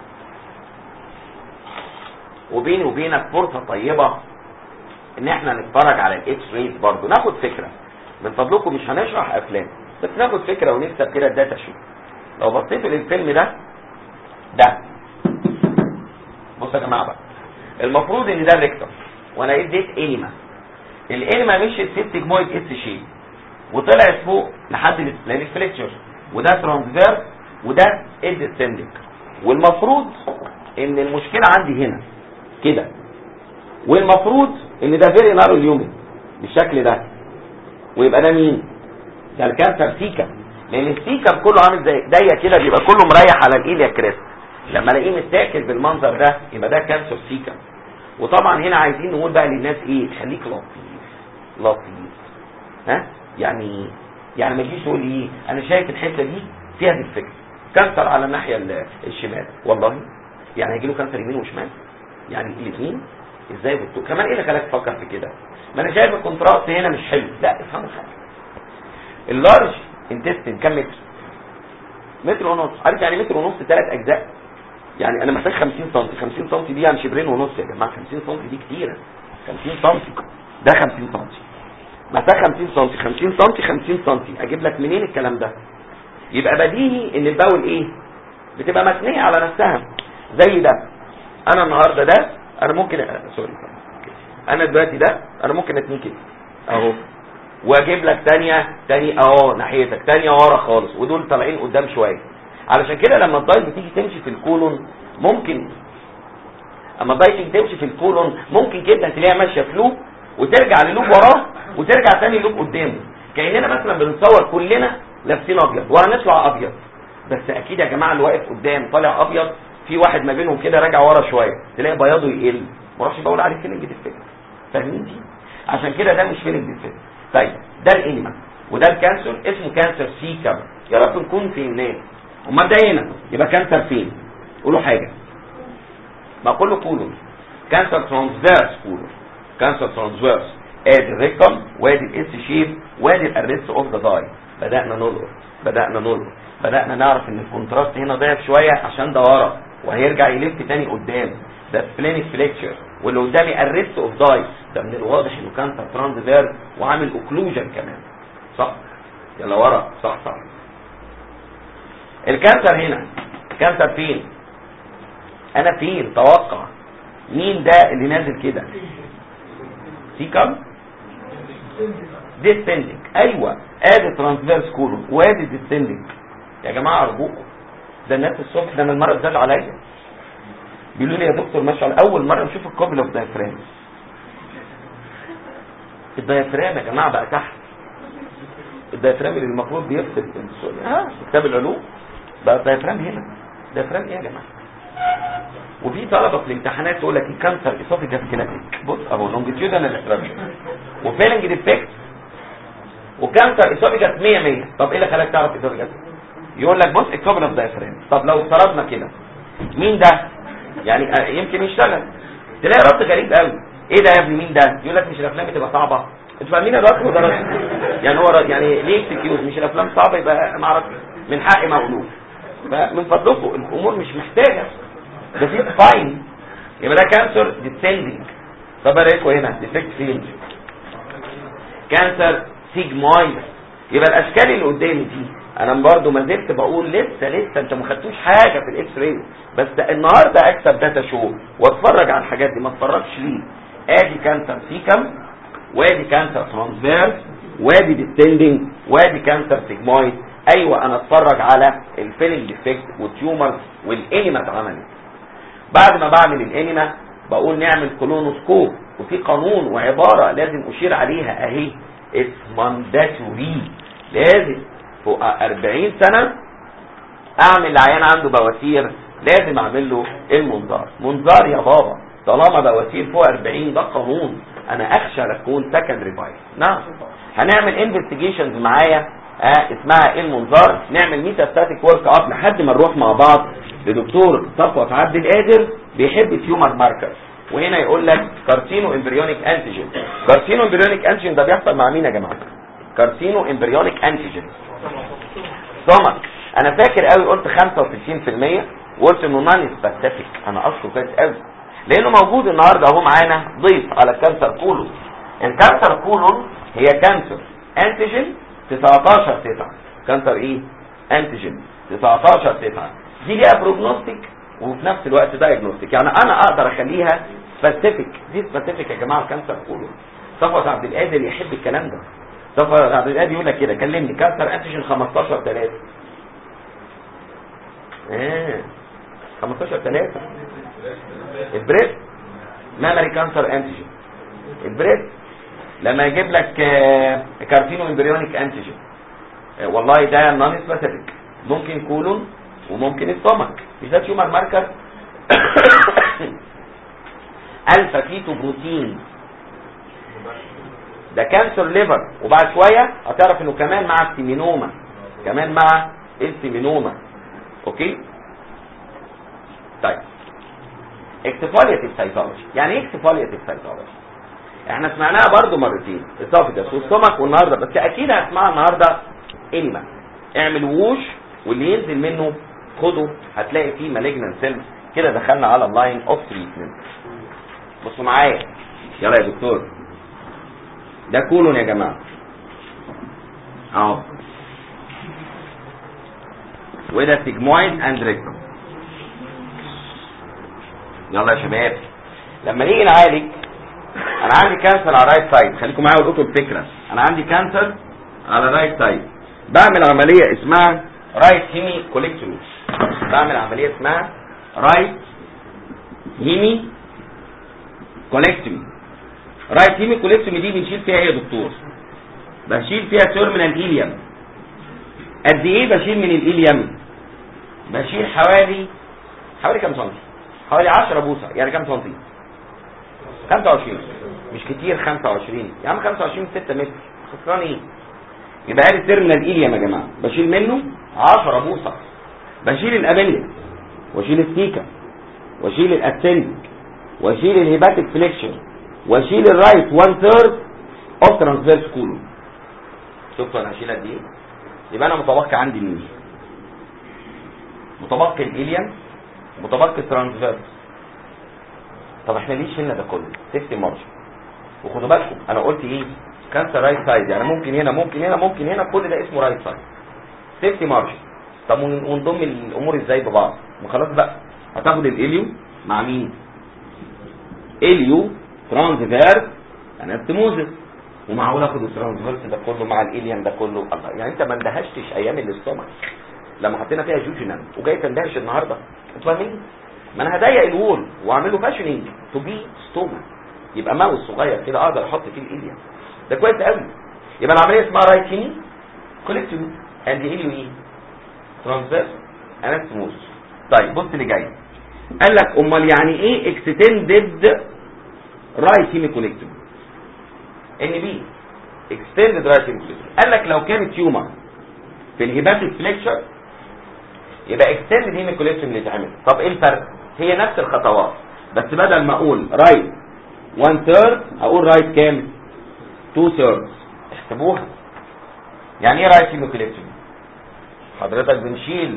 وبيني وبينك فرصه طيبه ان احنا نتفرج على الاكس رايز برضه، ناخد فكره. من فضلكم مش هنشرح افلام، بس ناخد فكره ونكتب كده الداتا شيت. لو بصيت للفيلم ده ده بصوا يا جماعه بقى، المفروض ان ده الريكتر وانا اديت انيما. الانيما مشيت ست سيجمويد اس شيب وطلعت فوق لحد الفليكشر، وده ترانسفيرس وده ادستندنج. والمفروض ان المشكله عندي هنا كده، والمفروض ان ده فيري نارو اليومن بالشكل ده، ويبقى ده مين؟ ده الكانسر سيكا. لان السيكا كله عامل زي ضيق كده، بيبقى كله مريح على الايليا كريست. لما الاقيه متاكل بالمنظر ده يبقى ده كانسر سيكا. وطبعا هنا عايزين نقول بقى للناس ايه؟ خليك لطيف لطيف. ها يعني يعني ما تجيش تقول ايه انا شايف الحته دي فيها ديفكت، كانسر على الناحيه الشمال. والله يعني هيجي له كانسر يمين وشمال، يعني الاثنين ازاي دكتور؟ كمان ايه اللي خلاك تفكر في كده؟ ما انا شايف الكونتراست هنا مش حلو. لا افهموا حاجه، اللارج انتستين كام متر؟ متر ونص. عارف يعني متر ونص ثلاث اجزاء؟ يعني انا محتاج خمسين سم. خمسين سم دي يعني شبرين ونص يا جماعه. خمسين سم دي كتيره. خمسين سم ده خمسين سم، محتاج خمسين سم. خمسين سم خمسين سم، اجيب لك منين الكلام ده؟ يبقى بديهي ان البول ايه؟ بتبقى متنيه على نفسها زي ده. انا النهارده ده انا ممكن أ... سوري انا دلوقتي ده انا ممكن اتنين كده اهو، واجيب لك تانية تاني اهو ناحيتك، تانية ورا خالص، ودول طالعين قدام شويه. علشان كده لما الدايت بتيجي تمشي في الكولون ممكن اما الدايت تمشي في الكولون ممكن جدا تلاقيها ماشيه في لوب وترجع للوب وراه وترجع تاني لوب قدامه، كاننا مثلا بنتصور كلنا لابسين ابيض وهنطلع ابيض، بس اكيد يا جماعه اللي واقف قدام طالع ابيض، في واحد ما بينهم كده راجع ورا شويه تلاقي بياضه يقل. ما اعرفش بقول عليه فيلنج ديفكت، فاهمين دي؟ عشان كده ده مش فيلنج ديفكت. طيب ده الانيما وده الكانسر اسمه كانسر سيكم. يا رب نكون في الناس. امال ده هنا يبقى كانسر فين؟ قولوا حاجه. ما كله كولون. كانسر ترانسفيرس كولون، كانسر ترانسفيرس. ادي الريكم وادي الاس شيب وادي الارست اوف ذا داي. بدانا نلقط بدانا نلقط بدانا نعرف ان الكونتراست هنا ضعف شويه عشان ده ورا وهيرجع يلف تاني قدام. ده سبلينيك فليكشر، واللي قدامي ارست اوف داي. ده من الواضح انه كانسر ترانسفيرس وعامل اوكلوجن كمان. صح؟ يلا ورا. صح صح. الكانسر هنا الكانسر فين؟ انا فين؟ توقع مين ده اللي نازل كده؟ سيكم ديسندنج. ايوه ادي ترانسفيرس كولون وادي ديسندنج. يا جماعه ارجوكم، ده الناس الصبح ده انا المره زاد عليا بيقولوا لي يا دكتور ما شاء الله اول مره نشوف الكوبل اوف دايفرام. الدايفرام يا جماعه بقى تحت. الدايفرام اللي المفروض بيفصل ها كتاب العلوم بقى الدايفرام هنا. دايفرام ايه يا جماعه؟ وفي طلبه في الامتحانات تقول لك كانسر اسوفيجاس كيناتيك. بص اهو لونجيتيودنال اكستراكشن وفيلنج ديفكت وكانسر اسوفيجاس مية مية. طب ايه اللي خلاك تعرف اسوفيجاس؟ يقول لك بص الكوبل اوف دايفرام. طب لو افترضنا كده مين ده؟ يعني يمكن يشتغل. تلاقي رد غريب قوي. ايه ده يا ابني مين ده؟ يقول لك مش الافلام بتبقى صعبه. انتوا فاهمين الرد وده رد؟ يعني هو رد يعني ليه اكسكيوز؟ مش الافلام صعبه يبقى ما اعرفش من حقي مغلوب. فمن فضلكم الامور مش محتاجه ده في فاين. يبقى ده كانسر ديسندنج. طب الاقيكم هنا ديفكت فين؟ كانسر سيجمويد. يبقى الاشكال اللي قدامي دي انا برضو ما زلت بقول لسه لسه انت ما خدتوش حاجه في الاكس راي، بس النهارده اكسب داتا شو واتفرج على الحاجات دي. ما اتفرجش ليه؟ ادي كانسر سيكم وادي كانسر ترانسفيرس وادي ديسندنج وادي كانسر سيجمويد. ايوه انا اتفرج على الفيلنج ديفكت والتيومر والانيما اتعملت. بعد ما بعمل الانيما بقول نعمل كولونوسكوب، وفي قانون وعباره لازم اشير عليها اهي اسمانداتوري. لازم فوق أربعين سنه اعمل لعيان عنده بواسير لازم اعمل له المنظار. منظار يا بابا طالما بواسير فوق أربعين ده قانون. انا اخشى اكون سكندري بايس. نعم هنعمل انفستيجيشنز معايا اه اسمها المنظار. نعمل ميتاستاتيك ورك اب لحد ما نروح مع بعض لدكتور صفوت عبد القادر بيحب تيومر ماركر. وهنا يقول لك كارسينو امبريونيك انتيجين. كارسينو امبريونيك انتيجين ده بيحصل مع مين يا جماعه؟ كارسينو امبريونيك انتيجين سtomach. انا فاكر قوي قلت خمسة وستين في المية وقلت انه نون سبيسيفيك. انا اصله كويس قوي لانه موجود النهارده اهو معانا ضيف على الكانسر كولون. الكانسر كولون هي كانسر انتيجين تسعتاشر تسعة. كانسر ايه؟ انتيجين تسعتاشر تسعة. دي ليها بروجنوستيك وفي نفس الوقت دايجنوستيك. يعني انا اقدر اخليها سبيسيفيك. دي سبيسيفيك يا جماعه الكانسر كولون. صفوت عبد القادر يحب الكلام ده. صفوت عبد القادر يقول لك كده كلمني كانسر انتيجين خمستاشر تلاتة. اه خمستاشر تلاتة. البريست مامري كانسر انتيجين. البريست لما يجيب لك كارسينو امبريونيك انتيجين والله ده نون سبيسيفيك. ممكن كولون وممكن الستومك. مش ده تيومر ماركر؟ الفا كيتو بروتين ده كانسر ليفر. وبعد شويه هتعرف انه كمان مع السيمينوما. كمان مع السيمينوما. اوكي طيب اكسفالياتيف سايتولوجي. يعني ايه اكسفالياتيف سايتولوجي؟ احنا سمعناها برضو مرتين اسوفيجاس والسtomach والنهارده، بس اكيد هنسمعها النهارده انيما. اعمل ووش واللي ينزل منه خده، هتلاقي فيه مالجنان سيلز كده. دخلنا على اللاين اوف تريتمنت. بصوا معايا يلا يا دكتور، ده كولون يا جماعه اهو، وده سيجمويد اند ريكتوم. يلا يا شباب لما نيجي نعالج، انا عندي كانسر على الرايت سايد، خليكم معايا وقولوا الفكره. انا عندي كانسر على الرايت سايد، بعمل عمليه اسمها رايت هيمي كوليكتومي. بعمل عمليه اسمها رايت هيمي كوليكتومي. رايت هيمي كوليكتومي دي بنشيل فيها ايه يا دكتور؟ بشيل فيها تيرمينال إيليوم. قد ايه بشيل من الإيليوم؟ بشيل حوالي حوالي كام سنتي؟ حوالي عشرة بوصه. يعني كام سنتي؟ خمسة وعشرين. مش كتير خمسة وعشرين يا عم، خمسة وعشرين ستة متر، خسران ايه؟ يبقى ادي التيرمينال إيليوم يا جماعه، بشيل منه عشرة بوصه. بشيل الابندكس واشيل السيكا واشيل الاسندك واشيل الهيباتيك فليكشن واشيل الرايت وان ثيرد اوف ترانسفيرس كولون. شفتوا انا هشيل قد ايه؟ يبقى انا متبقي عندي مين؟ متبقي الإيليوم، متبقي الترانسفيرس. طب احنا ليه شلنا ده كله؟ سيفتي مارجن. وخدوا بالكم انا قلت ايه؟ كانسر رايت سايد، يعني ممكن هنا ممكن هنا ممكن هنا، كل ده اسمه رايت سايد. سيفتي مارجن. طب ونضم الامور ازاي ببعض؟ ما خلاص بقى، هتاخد الإليو مع مين؟ إليو ترانسفيرس انستموزس، ومعقول اخد الترانسفيرس ده كله مع الإليوم ده كله؟ الله، يعني انت ما اندهشتش ايام الاستومك لما حطينا فيها جوجينال وجاي تندهش النهارده؟ انتوا فاهمين؟ ما انا هضيق الوول واعمله فاشنينج تو بي ستوما، يبقى ماوس صغير كده اقدر احط فيه الإليوم ده كويس قوي. يبقى العمليه اسمها رايت هيمي كوليكتومي اند إليو ايه؟ ترانسفيرس انستموزس. طيب بص اللي جاي، قال لك امال يعني ايه اكستندد رايت هيمي كوليكتومي؟ ان بي اكستندد رايت هيمي كوليكتومي. قال لك لو كانت تيومر في الهيباتيك فليكشر يبقى اكستندد هيمي كوليكتومي اللي اتعمل. طب ايه الفرق؟ هي نفس الخطوات، بس بدل ما اقول رايت وان ثيرد اقول رايت كام؟ تو ثيردز. احسبوها. يعني ايه رايت هيمي كوليكتومي؟ حضرتك بنشيل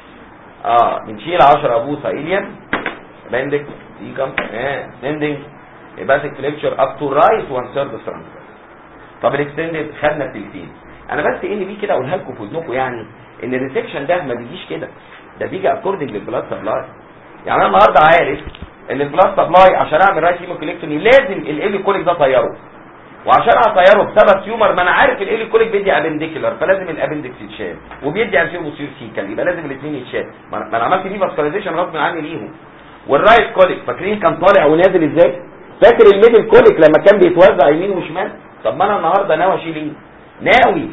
اه بنشيل عشرة بوصه إليوم بندك دي كام اه سندنج هيباتيك فليكشر اب تو رايت وان ثيرد ترانسفير. طب الاكستندد خدنا التلتين. انا بس ان بي كده اقولها لكم في ودنكم، يعني ان الريسكشن ده ما بيجيش كده، ده بيجي اكوردنج للبلاد سبلاي. يعني انا النهارده عارف ان البلاد سبلاي عشان اعمل رايت هيمو كوليكتومي لازم الالي كوليك ده طيره، وعشان اطيره بسبب تيومر ما انا عارف الالي كوليك بيدي ابنديكولار فلازم الابندكس يتشال، وبيدي انتيرو بوستيريور سيكال يبقى لازم الاثنين يتشال. ما انا عملت دي فاسكولاريزيشن غصب عني ليهم. والرايت كوليك فاكرين كان طالع ونازل ازاي؟ فاكر الميدل كوليك لما كان بيتوزع يمين وشمال؟ طب ما انا النهارده ناوي اشيل ايه؟ ناوي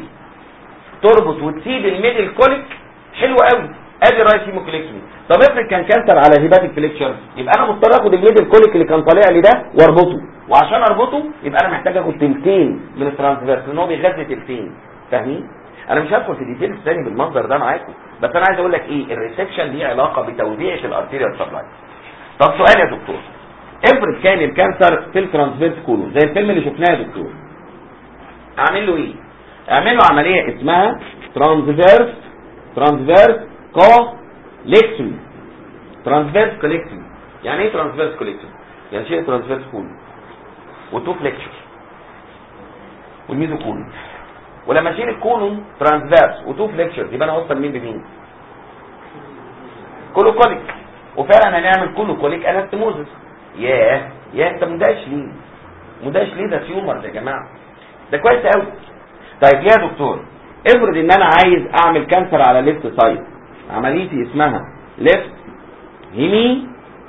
تربط وتسيب الميدل كوليك. حلو قوي، ادي رايت هيمو كوليكتومي. طب افرض كان كانسر على هيباتيك فليكشر، يبقى انا مضطر اخد الميدل كوليك اللي كان طالع لي ده واربطه، وعشان اربطه يبقى انا محتاج اخد تلتين من الترانسفيرس لان هو بيغذي تلتين. فاهمين؟ انا مش هدخل في ديتيلز ثاني بالمنظر ده معاكم، بس انا عايز اقول لك ايه، الريسكشن ليه علاقه بتوزيع الارتيريال سبلاي. طب سؤال يا دكتور، افرض كان الكانسر في الترانسفيرس كولون زي الفيلم اللي شفناه يا دكتور، اعمل له ايه؟ اعمل له عمليه اسمها ترانسفيرس ترانسفيرس كوليكتومي. ترانسفيرس كوليكتومي يعني ايه ترانسفيرس كوليكتومي؟ يعني شيء ترانسفيرس كولون وتو فليكشر والميزو كولون، ولما اشيل الكولون ترانسفيرس وتو فليكشر يبقى انا اوصل مين بمين؟ كولو كوليك. وفعلا هنعمل كولو كوليك انستموزس. ياه ياه انت مدهش ليه؟ مدهش ليه؟ ده تيومر يا جماعه، ده كويس قوي. طيب ليه يا دكتور؟ افرض ان انا عايز اعمل كانسر على ليفت سايد، عمليتي اسمها ليفت هيمي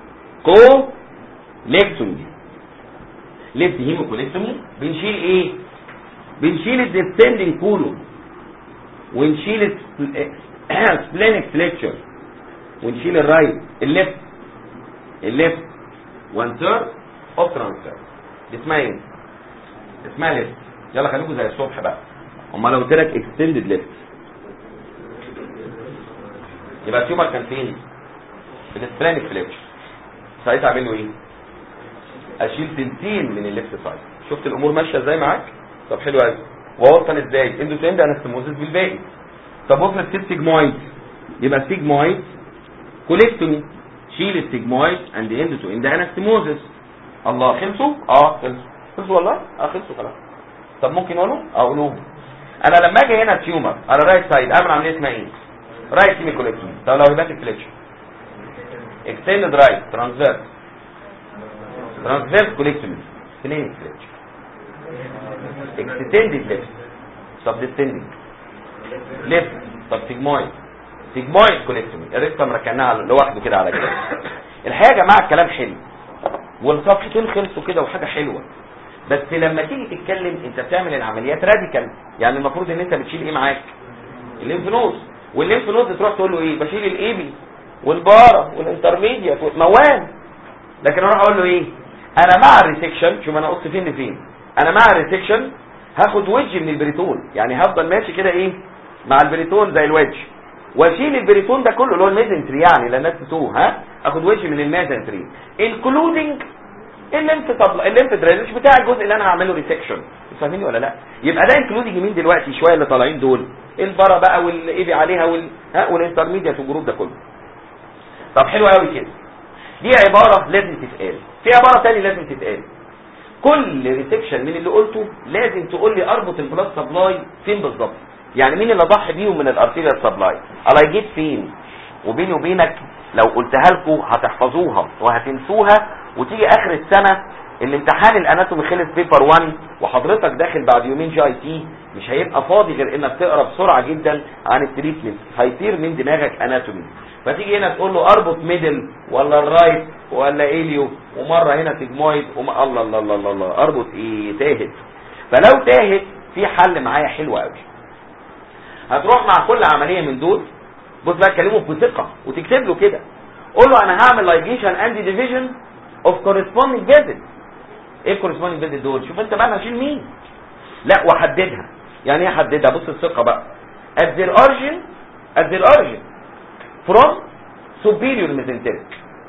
كوليكتومي. ليفت هيمو كوليكتومي بنشيل ايه؟ بنشيل الديسندنج كولون ونشيل سبلينك فليكشر ونشيل الرايت الليفت الليفت وان ثيرد اوف ترانسفير. دي اسمها ايه؟ اسمها ليفت. يلا خليكم زي الصبح بقى. امال لو قلت لك اكستندد ليفت يبقى التيومر كان فين؟ في السبلانيك فليكشن. ساعتها اعمل له ايه؟ اشيل تلتين من الليفت سايد. شفت الامور ماشيه ازاي معاك؟ طب حلو قوي. واوصل ازاي؟ اندو تو اند انستموزيس بالباقي. طب افرض سيب سيجمويد، يبقى سيجمويد كوليكتومي، شيل السيجمويد اند اندو تو اند انستموزيس. الله خلصوا؟ اه خلصوا. خلصوا والله؟ اه خلصوا خلاص. طب ممكن اقولهم؟ اقولهم. انا لما اجي هنا تيومر على رايت سايد اعمل عمليه اسمها ايه؟ رايت سيمي كوليكتومي. طب لو هيباتيك فليكشن اكستندد رايت ترانسفيرس ترانسفيرس كوليكتومي سبلينيك فليكشن اكستندد ليفت طب ديستندنج ليفت طب سيجمويد سيجمويد كوليكتومي. الريكتم ركناها لوحده كده على كده. الحقيقه يا جماعه الكلام حلو والصفحتين خلصوا كده وحاجه حلوه، بس لما تيجي تتكلم انت بتعمل العمليات راديكال. يعني المفروض ان انت بتشيل ايه معاك؟ الليمف نود، والليمف نود تروح تقول له ايه؟ بشيل الايبي والبارا والانترميديات والموال. لكن اروح اقول له ايه؟ انا مع الريسكشن. شوف انا قصت فين لفين. انا مع الريسكشن هاخد وجه من البريتون، يعني هفضل ماشي كده ايه مع البريتون زي الوجه، واشيل البريتون ده كله اللي هو الميزنتري، يعني لا الناس تتوه. ها اخد وجه من الميزنتري انكلودنج الليمف طبله الليمف درينج بتاع الجزء اللي انا هعمله ريسكشن. فاهميني ولا لا؟ يبقى ده انكلودنج مين دلوقتي؟ شويه اللي طالعين دول، البرا بقى والايبي عليها وال ها والانترميديات والجروب ده كله. طب حلو قوي كده. دي عباره لازم تتقال. في عباره ثانيه لازم تتقال. كل ريسكشن من اللي قلته لازم تقول لي اربط البلاد سبلاي فين بالظبط. يعني مين اللي اضحي بيهم من الارتيريال سبلاي؟ انا جيت فين؟ وبيني وبينك لو قلتها لكم هتحفظوها وهتنسوها، وتيجي اخر السنه الامتحان الاناتومي خلص بيبر واحد وحضرتك داخل بعد يومين جي اي تي، مش هيبقى فاضي غير انك تقرا بسرعه جدا عن التريتمنت، هيطير من دماغك اناتومي. فتيجي هنا تقول له اربط ميدل ولا الرايت ولا اليو، ومره هنا سيجمويد وما الله الله الله الله, الله. اربط ايه؟ تاهت. فلو تاهت في حل معايا حلو قوي. هتروح مع كل عمليه من دول، بص بقى كلمه بثقه وتكتب له كده، قول له انا هعمل لايجيشن اند ديفيجن اوف كورسبوندينج فيزل. ايه الكورسبوندينج فيزل دول؟ شوف انت بقى انا هشيل مين. لا وحددها. يعني ايه احددها؟ بص الثقه بقى. at their origin at their origin from superior mesenteric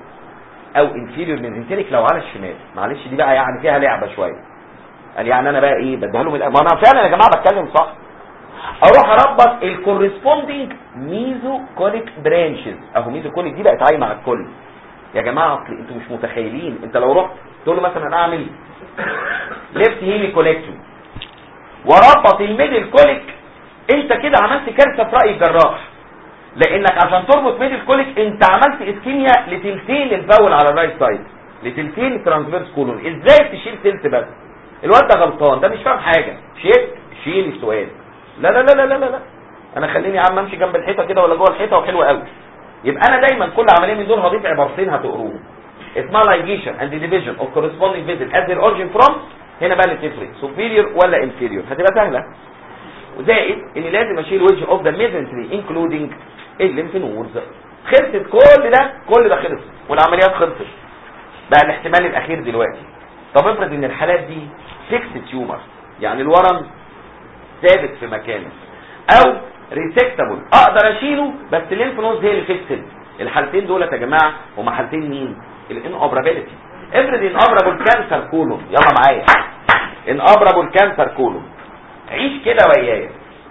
او inferior mesenteric لو على الشمال. معلش دي بقى يعني فيها لعبه شويه. قال يعني انا بقى ايه بديها لهم؟ ما انا فعلا يا جماعه بتكلم صح. اروح اربط الكورسبوندينج ميزو كوليك برانشز. اهو ميزو كوليك دي بقت عايمه على الكل يا جماعه. اصل انتوا مش متخيلين. انت لو رحت تقول له مثلا انا اعمل ليفت هيمي كوليكتوم وربط الميدل كوليك، انت كده عملت كارثه في راي الجراح. لانك عشان تربط ميدل كوليك انت عملت اسكيميا لتلتين البول على الرايت سايد، لتلتين ترانسفيرس كولون. ازاي تشيل تلت بس؟ الواد ده غلطان، ده مش فاهم حاجه. شيل شيل السؤال. لا لا لا لا لا لا انا خليني يا عم امشي جنب الحيطه كده ولا جوه الحيطه وحلوه قوي. يبقى انا دايما كل عمليه من دول هضيف عبارتين هتقروهم، اسمها لايجيشن اند ديفيجن اوف كورسبوندينج فيزل ات ذا اوريجين فروم. هنا بقى اللي تفرق سوبيريور ولا انفيريور، هتبقى سهله. وزائد ان لازم اشيل وجه اوف ذا ميزنتري انكلودنج الليمف نودز. خلصت كل ده كل ده خلص والعمليات خلصت. بقى الاحتمال الاخير دلوقتي، طب افرض ان الحالات دي فيكس تيومر، يعني الورم ثابت في مكانه، او ريسكتابل اقدر اشيله بس الليمف نودز هي اللي فيكسد. الحالتين دول يا جماعه هما حالتين مين؟ الانوبرابيلتي. افرض انوبرابل كانسر كولون، يلا معايا انوبرابل كانسر كولون، عيش كده ويايا.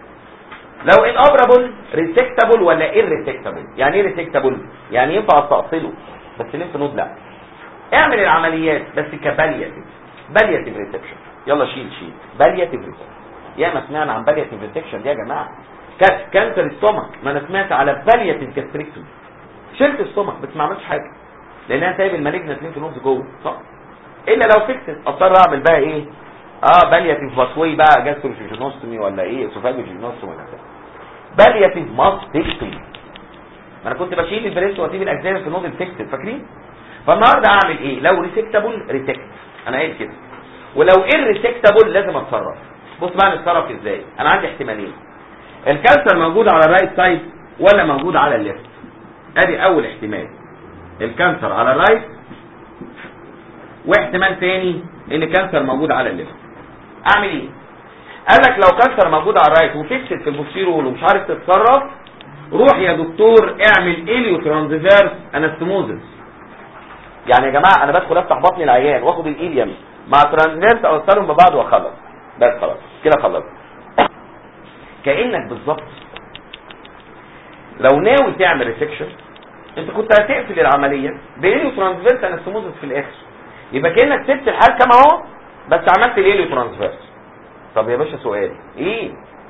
لو انوبرابل ريسكتابل ولا ايريسكتابل؟ يعني ايه ريسكتابل؟ يعني ينفع استأصله بس الليمف نود لا. اعمل العمليات بس كبالياتيف، بالياتيف ريسكشن. يلا شيل شيل بالياتيف ريسكشن. يا ما سمعنا عن بالياتيف ريسكشن دي يا جماعه. كانسر الستومك، ما انا سمعت على بالياتيف جاستريكتومي. شلت الستومك بس ما عملتش حاجه لانها سايب المالجنت ليمف نودز جوه، صح؟ الا لو فيكسد اضطر اعمل بقى ايه؟ اه بالياتيف باسوي بقى، جاستروجينوستومي ولا ايه؟ اسوفاجوجينوستومي ولا كده. بالياتيف ماستكتومي. ما انا كنت بشيل البريست واسيب الاجزاء في النود الفيكسد، فاكرين؟ فالنهارده اعمل ايه؟ لو ريسكتابل ريسكت، انا قايل كده. ولو ايريسكتابل لازم اتصرف. بص بقى نتصرف ازاي؟ انا عندي احتمالين، الكانسر موجود على الرايت سايد ولا موجود على الليفت. ادي اول احتمال، الكانسر على الرايت، واحتمال ثاني ان الكانسر موجود على الليفت. اعمل ايه؟ قال لك لو كانسر موجود على الرايت وفيكسد في البوستيرول ومش عارف تتصرف، روح يا دكتور اعمل اليو ترانسفيرس انستموزس. يعني يا جماعه انا بدخل افتح بطن العيان واخد الاليم مع ترانسفيرس اوصلهم ببعض واخلص، بس خلاص كده خلصت. كانك بالظبط لو ناوي تعمل ريسكشن انت كنت هتقفل العمليه باليو ترانسفيرس انستموزس في الاخر، يبقى كانك سبت الحال كما هو بس عملت الاليو ترانسفيرس. طب يا باشا سؤال ايه،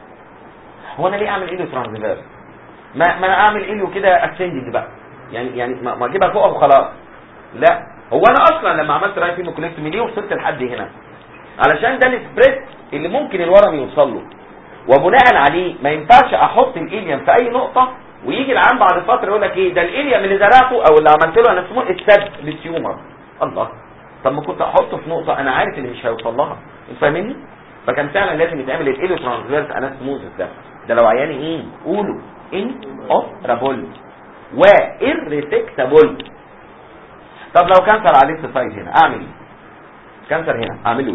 هو انا ليه اعمل اليو ترانسفيرس؟ ما ما انا اعمل اليو كده اسندنج بقى، يعني يعني ما اجيبها فوق وخلاص. لا، هو انا اصلا لما عملت رايت هيموكوليكتومي ليه وصلت لحد هنا؟ علشان ده السبريد اللي ممكن الورم يوصل له، وبناء عليه ما ينفعش احط الاليم في اي نقطه ويجي العام بعد فتره يقول لك ايه ده الاليم اللي زرعته او اللي عملت له انا اسمه السد للتيومر. الله، طب ما كنت احطه في نقطه انا عارف اللي مش هيوصل لها، انت فاهمني؟ فكان فعلا لازم يتعمل الاليو ترانسفيرس انستموزس ده. ده لو عياني ايه قولوا ان اوبرابل وإيريتكتابل. طب لو كانسر عليه سايد هنا اعمل ايه؟ كانسر هنا اعمل له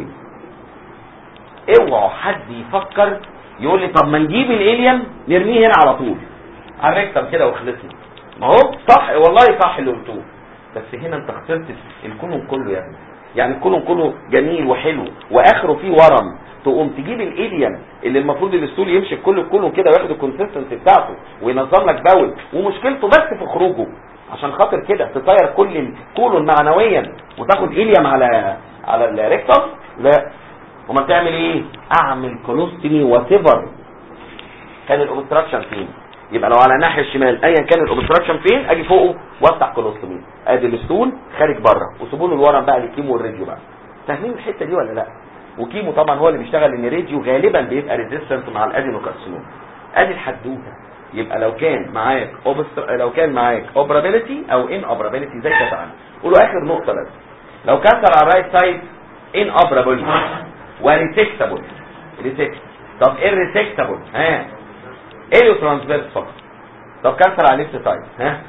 ايه؟ اوعوا حد يفكر يقول لي طب ما نجيب الاليم نرميه هنا على طول على الريكتم كده وخلصنا. ما هو صح والله صح اللي قلتوه، بس هنا انت خسرت الكولون كله يا ابني. يعني الكولون كله جميل وحلو واخره فيه ورم، تقوم تجيب الاليم اللي المفروض الاسطول يمشي كل الكولون كده وياخد الكونسيستنسي بتاعته وينظم لك باول، ومشكلته بس في خروجه. عشان خاطر كده تطير كل الكولون معنويا وتاخد اليم على على الريكتم؟ لا. وما تعمل ايه؟ اعمل كولوستومي واتيفر كان الاوبستراكشن فين. يبقى لو على الناحيه الشمال ايا كان الاوبستراكشن فين اجي فوقه وافتح كولوستومي، ادي الاسطول خارج بره وسيبوا له الورم بقى للكيمو والراديو بقى. فاهمين الحته دي ولا لا؟ وكيمو طبعا هو اللي بيشتغل، ان راديو غالبا بيبقى ريزيستنت مع الادينوكارسينوم. ادي الحدوته. يبقى لو كان معاك أوبستر... لو كان معاك اوبرابيلتي او ان اوبرابيلتي زي كده تعالى قولوا اخر نقطه بس. لو كانسر على الرايت سايد ان اوبرابل وريسكتابل ريسكت. طب ايه الريسكتابل؟ ها اليو ترانسفيرس فقط. طب كانسر على الليفت سايد ها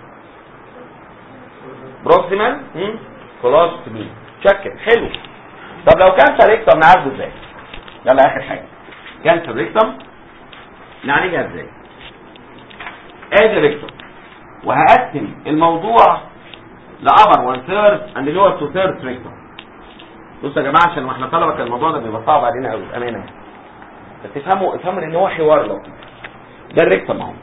بروكسيمال خلاص مين شكل حلو. طب لو كانسر ريكتم نعالجه ازاي؟ يلا اخر حاجه كانسر ريكتم نعالجها ازاي؟ ادي ريكتم وهقسم الموضوع لابر وان ثيرد اند لور تو ثيرد ريكتم. بصوا يا جماعه عشان احنا طلبه كان الموضوع ده بيبقى صعب علينا قوي امانه، بس تفهموا افهموا ان هو حوار لو ده الريكتم اهو،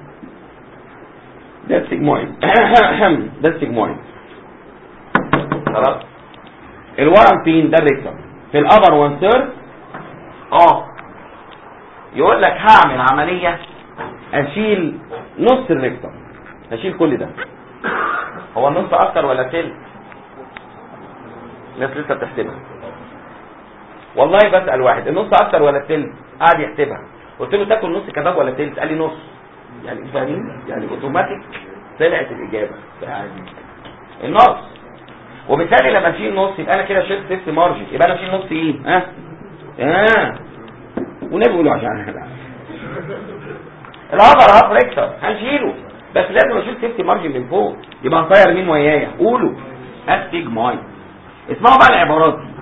ده السيجمويد ده السيجمويد خلاص. الورم فين؟ ده الريكتم في الابر وان ثيرد. اه يقول لك هعمل عمليه اشيل نص الريكتم، اشيل كل ده. هو النص اكتر ولا تلت؟ الناس لسه بتحسبها والله. بسأل واحد النص اكتر ولا التلت، قاعد يحسبها. قلت له تاكل نص كباب ولا تلت؟ قال لي نص. يعني فاهمين؟ يعني اوتوماتيك طلعت الاجابه يعني النص. وبالتالي لما اشيل نص يبقى انا كده شلت سيفت مارجن، يبقى انا اشيل نص ايه؟ ها اه ونبي يقولوا عشان الابر هاف ريكتر هنشيله، بس لازم اشيل سيفت مارجن من فوق. يبقى هنطير مين ويايا؟ قولوا السيجمويد. اسمعوا بقى العبارات دي.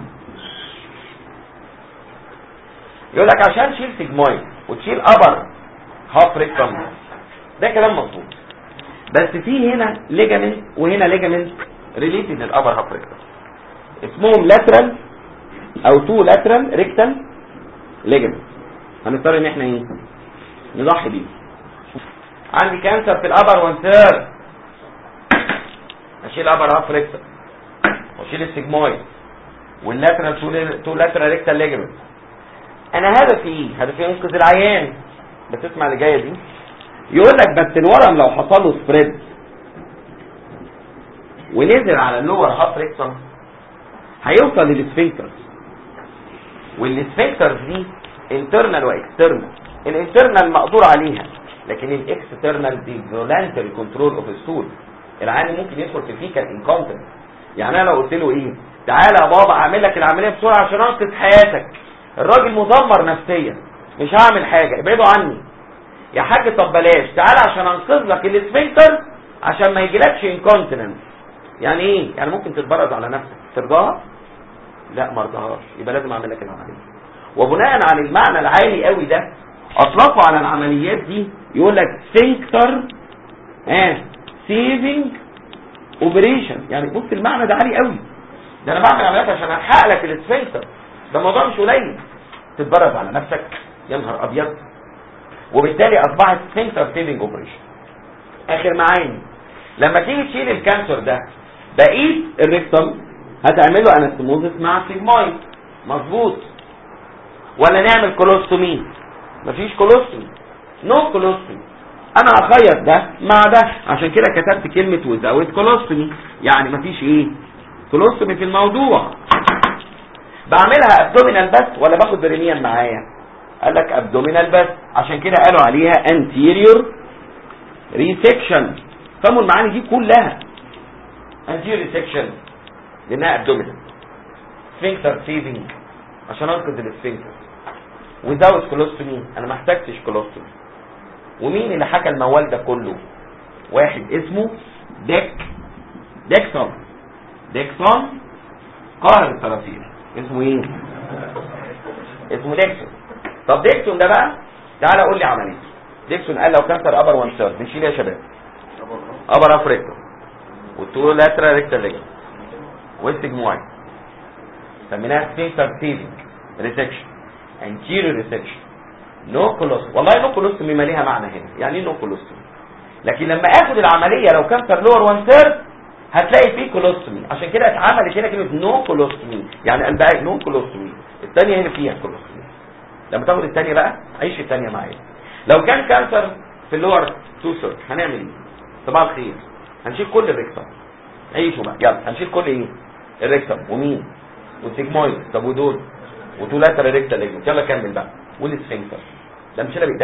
يقول لك عشان تشيل سيجمويد وتشيل ابر هاف ريكتم ده كلام مظبوط، بس في هنا ليجامنت وهنا ليجامنت ريليتد للابر هاف ريكتم اسمهم لاترال او تو لاترال ريكتال ليجامنت. هنضطر ان احنا ايه نضحي بيه. عندي كانسر في الابر وان ثيرد اشيل ابر هاف ريكتم واشيل السيجمويد واللاترال تو لاترال ريكتال ليجامنت. انا هدفي ايه؟ هدفي انقذ العيان. بس اسمع اللي جايه دي. يقول لك بس الورم لو حصل له سبريد ونزل على اللور هاف ريكتم هيوصل للسفنكترز، والسفنكترز دي انترنال واكسترنال. الانترنال مقدور عليها، لكن الاكسترنال دي فولانتري كنترول اوف السول. العيان ممكن يدخل في فيكال انكونتنس. يعني انا لو قلت له ايه تعالى يا بابا اعمل لك العمليه بسرعه عشان انقذ حياتك، الراجل مدمر نفسيا مش هعمل حاجه ابعدوا عني. يا حاج طب بلاش تعالى عشان انقذ لك الاسفنكتر عشان ما يجيلكش انكونتيننس. يعني ايه؟ يعني ممكن تتبرز على نفسك ترضاها؟ لا ما ارضاهاش، يبقى لازم اعمل لك العمليه. وبناء على المعنى العالي قوي ده اطلقوا على العمليات دي يقول لك سفنكتر اه سيفنج اوبريشن. يعني بص المعنى ده عالي قوي، ده انا بعمل عمليات عشان الحق لك السفنكتر، ده موضوع مش قليل. تتبرز على نفسك يا نهار ابيض. وبالتالي اصبحت سفنكتر سيفنج اوبريشن. اخر معاني لما تيجي تشيل الكانسر ده بقيه الريكتم هتعمل له انستموزس مع سيجمويد مظبوط، ولا نعمل كولوستومي؟ مفيش كولوستومي، نو كولوستومي. انا هخيط ده مع ده، عشان كده كتبت كلمه وزاوت كولوستومي، يعني مفيش ايه كولوستومي في الموضوع. بعملها ابدومينال بس ولا باخد برينيان معايا؟ قال لك ابدومينال بس، عشان كده قالوا عليها anterior resection. فهموا المعاني دي كلها. anterior resection لانها ابدومينال، sphincter saving عشان انقذ السفنكتر، without كولوستومي انا ما احتاجتش كولوستومي. ومين اللي حكى الموال ده كله؟ واحد اسمه ديك ديكسون ديكسون قاهر الصراصير. اسمه ايه؟ اسمه ديكسون. طب ديكسون ده بقى تعالى قول لي عمليته. ديكسون قال لو كانسر ابر وان ثيرد بنشيل يا شباب ابر افريكتور والتو لاترال ريكتال ليجن والسيجمويد، سميناها سفنكتر سيفنج ريسكشن انتيريور ريسكشن نو كولوستومي. والله نو كولوستومي ما ليها معنى هنا، يعني ايه نو كولوستومي؟ لكن لما اخد العمليه لو كانسر لور وان ثيرد هتلاقي فيه كولوستومي، عشان كده اتعملت هنا كلمه نو كولوستومي، يعني قلبها نو كولوستومي. الثانيه هنا فيها كولوستومي. لما تاخد الثانيه بقى عيش الثانيه معايا. لو كان كانسر في اللور تو ثيرد هنعمل ايه؟ صباح الخير هنشيل كل الريكتم. عيشوا بقى يلا، هنشيل كل ايه؟ الريكتم ومين؟ والسيجمويد. طب ودول وتو لاترال ريكتال ليجن. يلا كمل بقى. والسفنكتر ده مش بايديا.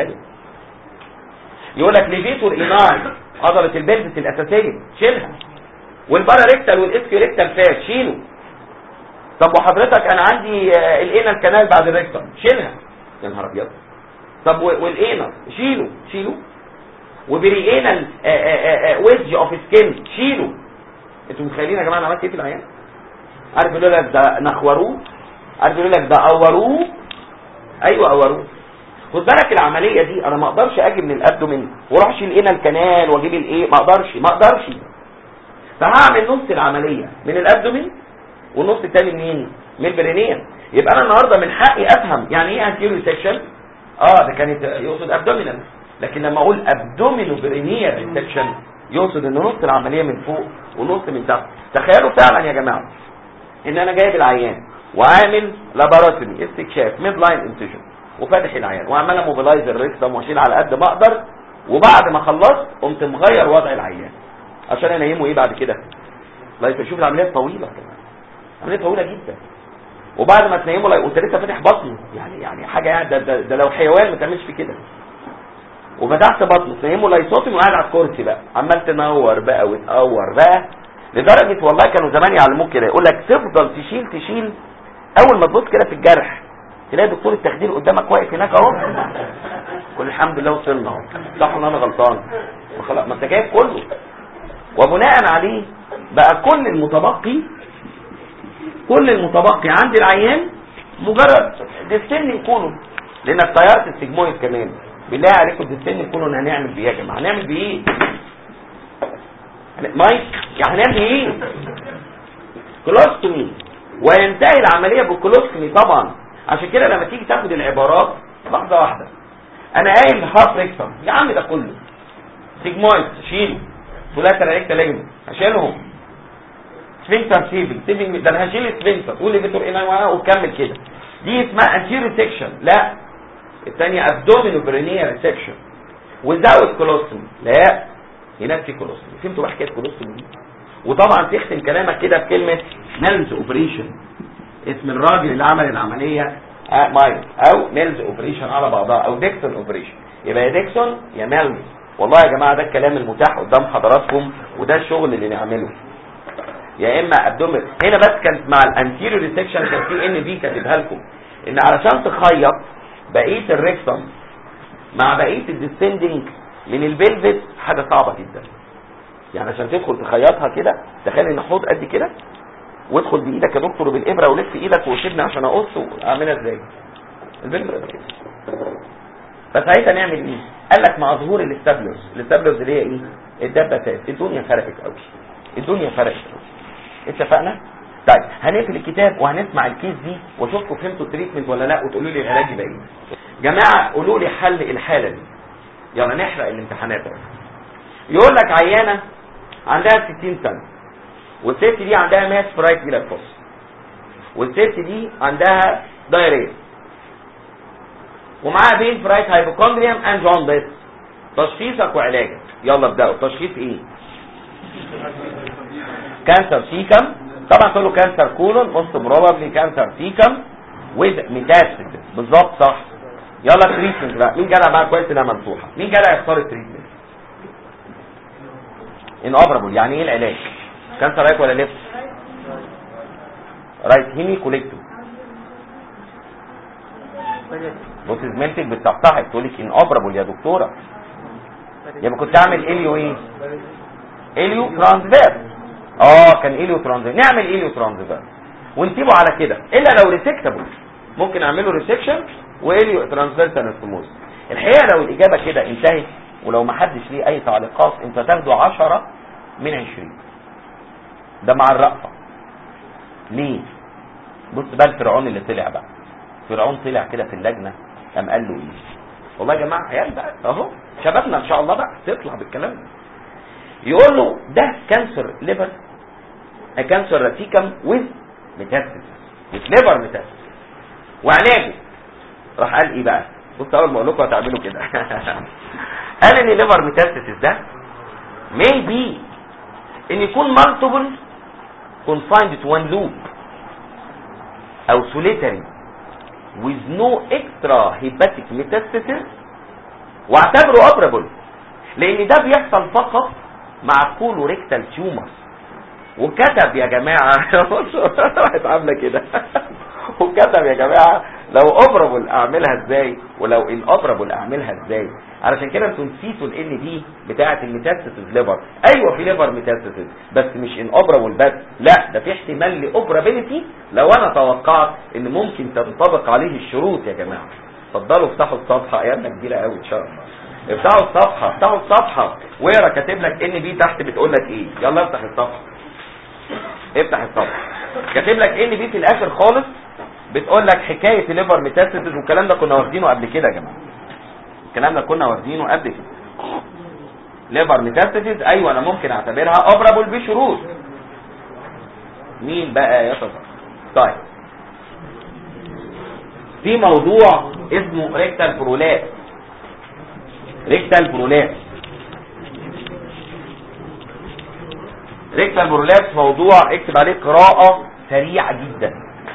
يقول لك ليفيتور ايناي عضله البلفس الاساسيه شيلها، والبارا ريكتال والاسكيو ريكتال فات شيله. طب وحضرتك انا عندي الانال كانال بعد الريكتم شيلها. يا نهار ابيض. طب والانال شيله شيله وبري انال ويدج اوف سكين شيله. انتوا متخيلين يا جماعه انا عملت ايه في العيان؟ عارف يقول لك ده نخوروه، عارف يقول لك ده قوروه. ايوه قوروه. خد بالك العمليه دي انا ما اقدرش اجي من الابدومين واروح اشيل هنا الكنال واجيب الايه، ما اقدرش ما اقدرش. فهعمل نص العمليه من الابدومين والنص الثاني منين؟ من البرينيان. يبقى انا النهارده من حقي افهم يعني ايه انتيريور سيكشن. اه ده كانت يقصد ابدومينال، لكن لما اقول ابدومينو برينيال سيكشن يقصد ان نص العمليه من فوق ونص من تحت. تخيلوا فعلا يا جماعه ان انا جايب العيان وعامل لاباراتوري استكشاف ميد لاين انسيجن وفاتح العيان وعمال موبيلايز الريكتم واشيل على قد ما اقدر، وبعد ما خلصت قمت مغير وضع العيان عشان انيمه ايه بعد كده؟ لا شوف العمليه طويله كمان، عمليه طويله جدا. وبعد ما تنيمه لا قلت لسه فاتح بطنه، يعني يعني حاجه يعني ده, ده, ده لو حيوان ما تعملش في كده. وفتحت بطنه تنيمه لايصوتي وقاعد على الكرسي بقى عمال تنور بقى وتقور بقى، لدرجه والله كانوا زمان يعلموك كده يقول لك تفضل تشيل تشيل، اول ما تبص كده في الجرح تلاقي دكتور التخدير قدامك واقف هناك اهو. قول الحمد لله وصلنا اهو، صح ان انا غلطان، خلاص ما انت جايب كله. وبناء عليه بقى كل المتبقي كل المتبقي عند العيان مجرد ديستنين كولون، لانك طيرت السيجمويد كمان. بالله عليكم الديستنين كولون هنعمل بيه يا جماعه؟ هنعمل بيه ايه؟ مايك يعني هنعمل ايه؟ كولوستومي، وينتهي العمليه بالكولوستومي طبعا. عشان كده لما تيجي تاخد العبارات لحظه واحده، انا قايل هارت ريكتم يا عم ده كله سيجمويد شيله، ثلاثه ريكتال ليجن هشيلهم، سفنكتر سيفنج سيفنج ده انا هشيل سفنكتر قول لي فيتور انا وكمل كده. دي اسمها انتيريور سيكشن. لا الثانيه ابدومينو برينيال ريسكشن وزاوت كولوستومي. لا هناك في كولوستومي. فهمتوا بقى حكايه كولوستومي دي؟ وطبعا تختم كلامك كده بكلمه نيلز اوبريشن، اسم الراجل اللي عمل العمليه مايل او نيلز اوبريشن على بعضها او ديكسون اوبريشن. يبقى يا ديكسون يا ميلز. والله يا جماعه ده الكلام المتاح قدام حضراتكم وده الشغل اللي نعمله. يا اما ابدومين هنا بس كانت مع الانتيريور ريسكشن كان في ان في كاتبها لكم ان علشان تخيط بقيه الريكتم مع بقيه الديسندنج من البلفس حاجه صعبه جدا. يعني عشان تدخل تخيطها كده تخيل ان حوض قد كده وادخل بايدك يا دكتور بالابره ولف ايدك وسيبني عشان اقص واعملها ازاي؟ البلفس كده فساعتها نعمل ايه؟ قال لك مع ظهور الاستابلوس، الاستابلوس اللي هي ايه؟ الدباسات. الدنيا فرقت قوي، الدنيا فرقت قوي. اتفقنا؟ طيب هنقفل الكتاب وهنسمع الكيس دي واشوفكم فهمتوا التريتمنت ولا لا، وتقولوا لي العلاج يبقى ايه. جماعه قولوا لي حل الحاله دي. يلا نحرق الامتحانات. يقول لك عيانه عندها ستين سنه، والست دي عندها ماس برايت جلاكوس، والست دي عندها دايريا، ومعاها بين برايت هايبوكوندريوم اند جوندس. تشخيصك وعلاجك. يلا ابداوا. تشخيص ايه؟ كانسر سيكم. طبعا تقول له كانسر كولون، موست بروبابلي كانسر سيكم ويز ميتاستاسيس. بالظبط صح. يلا تريتمنت بقى. مين جدع بقى كويس انها ممسوحه؟ مين جدع يختار التريتمنت؟ ان اوبرابل. يعني ايه العلاج؟ كانسر رايت ولا ليفت؟ رايت هيميكوليكتوم. بص زميلتك بتفتحك تقول لك ان اوبرابل يا دكتوره. يبقى كنت اعمل اليو ايه؟ اليو ترانسفير. اه كان اليو ترانسفير. نعمل اليو ترانسفير ونسيبه على كده، الا لو ريسكتابل ممكن اعمله ريسكشن واليو ترانسفير تانستوموز. الحقيقه لو الاجابه كده انتهت، ولو ما حدش ليه اي تعليقات، انت تاخده عشرة من عشرين. ده مع الرأفة. ليه؟ بص بقى الفرعون اللي طلع بقى. فرعون طلع كده في اللجنه قام قال له ايه؟ والله يا جماعه عيال بقى اهو شبابنا ان شاء الله بقى تطلع بالكلام ده. يقول له ده كانسر ليفر، كانسر راتيكم ويز ميتاستاسيس، ويز ليفر ميتاستاسيس، وعلاجه. راح قال ايه بقى؟ بص اول ما اقول لكم هتعملوا كده. قال ان ليفر ميتاستاسيس ده maybe ان يكون multiple confined to one loop او solitary with no extra hepatic metastasis، واعتبره operable لان ده بيحصل فقط مع كولوريكتال تيومر. وكتب يا جماعه راحت عامله كده. وكتب يا جماعه لو اوبرابل اعملها ازاي ولو ان اوبرابل اعملها ازاي. علشان كده انتوا نسيتوا الان دي بتاعه الميتاستاسيس ليفر. ايوه في ليفر ميتاستاسيس بس مش ان اوبرابل بس، لا ده في احتمال لاوبرابيلتي لو انا توقعت ان ممكن تنطبق عليه الشروط. يا جماعه اتفضلوا افتحوا الصفحه، ايامنا كبيره قوي ان شاء الله. افتحوا الصفحه، افتحوا الصفحه واقرا كاتب لك ان بي تحت بتقول لك ايه. يلا افتح الصفحه، افتح الصفحه. كاتب لك ان بي في الاخر خالص بتقول لك حكايه الليفر ميتاستاسيس، والكلام ده كنا واخدينه قبل كده يا جماعه. الكلام ده كنا واخدينه قبل كده. ليفر ميتاستاسيس ايوه انا ممكن اعتبرها اوبرابل بشروط. مين بقى يتصل؟ طيب في موضوع اسمه ريكتال برولابس. ريكتال برولابس ريكتال برولابس موضوع اكتب عليه قراءه سريعه جدا.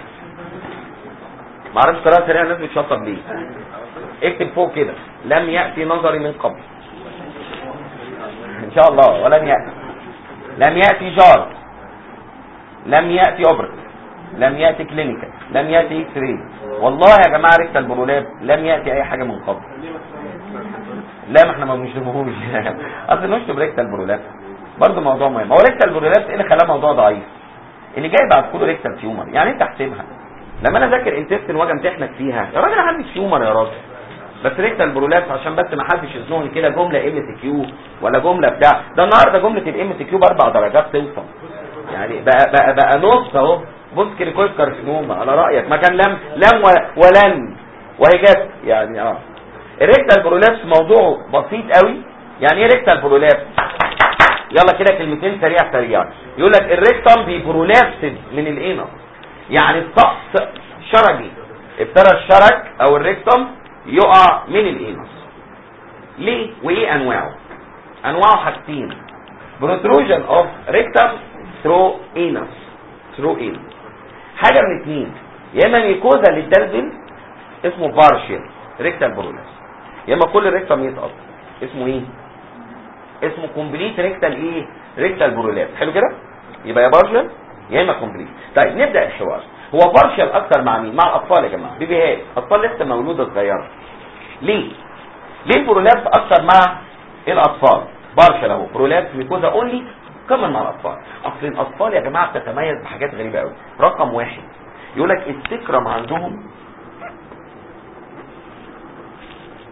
ما اعرفش قراءه سريعه الناس بتشطب ليه. اكتب فوق كده لم ياتي نظري من قبل ان شاء الله، ولن ياتي. لم ياتي جار، لم ياتي اوبرت، لم ياتي كلينيكال، لم ياتي اكس راي. والله يا جماعه ريكتال برولاب لم ياتي اي حاجه من قبل. لا ما احنا ما بنشوفوش. اصل نشوف ريكتال برولاب برضه موضوع مهم. هو ريكتال برولاب ايه اللي خلاه موضوع ضعيف؟ اللي جاي بعد كله ريكتال تيومر. يعني انت احسبها لما انا ذاكر انتستين واجي امتحنك فيها يا راجل عندي تيومر يا راجل، بس ريكتال برولاب عشان بس ما حدش يزنقني كده جمله ام سي كيو ولا جمله بتاع ده. النهارده جمله الام سي كيو باربع درجات توصل، يعني بقى بقى بقى نص اهو. بص كريكويد كارسينوما على رايك ما كان لم لم ولن وهي جت يعني. اه الريكتال برولابس موضوعه بسيط قوي. يعني ايه ريكتال برولابس؟ يلا كده كلمتين سريع سريع. يقول لك الريكتم بيبرولابس من الانس، يعني السقف شرجي، ابتدى الشرج او الريكتم يقع من الانس. ليه وايه انواعه؟ انواعه حاجتين: protrusion of rectum through anus through anus. حاجه من اثنين، يا اما ميكوزا للدلدل اسمه بارشل ريكتال برولابس، يا اما كل الريكتم يسقط اسمه ايه؟ اسمه كومبليت ريكتال ايه؟ ريكتال برولابس. حلو كده؟ يبقى يا بارشل يا اما كومبليت. طيب نبدا الحوار. هو بارشل اكتر مع مين؟ مع الاطفال يا جماعه، بيبيهات، اطفال لسه مولوده صغيره. ليه؟ ليه البرولابس اكتر مع الاطفال؟ بارشل اهو برولابس ميكوزا اونلي كمان مع الاطفال. اصل الاطفال يا جماعه بتتميز بحاجات غريبه قوي. رقم واحد يقول لك السكرم عندهم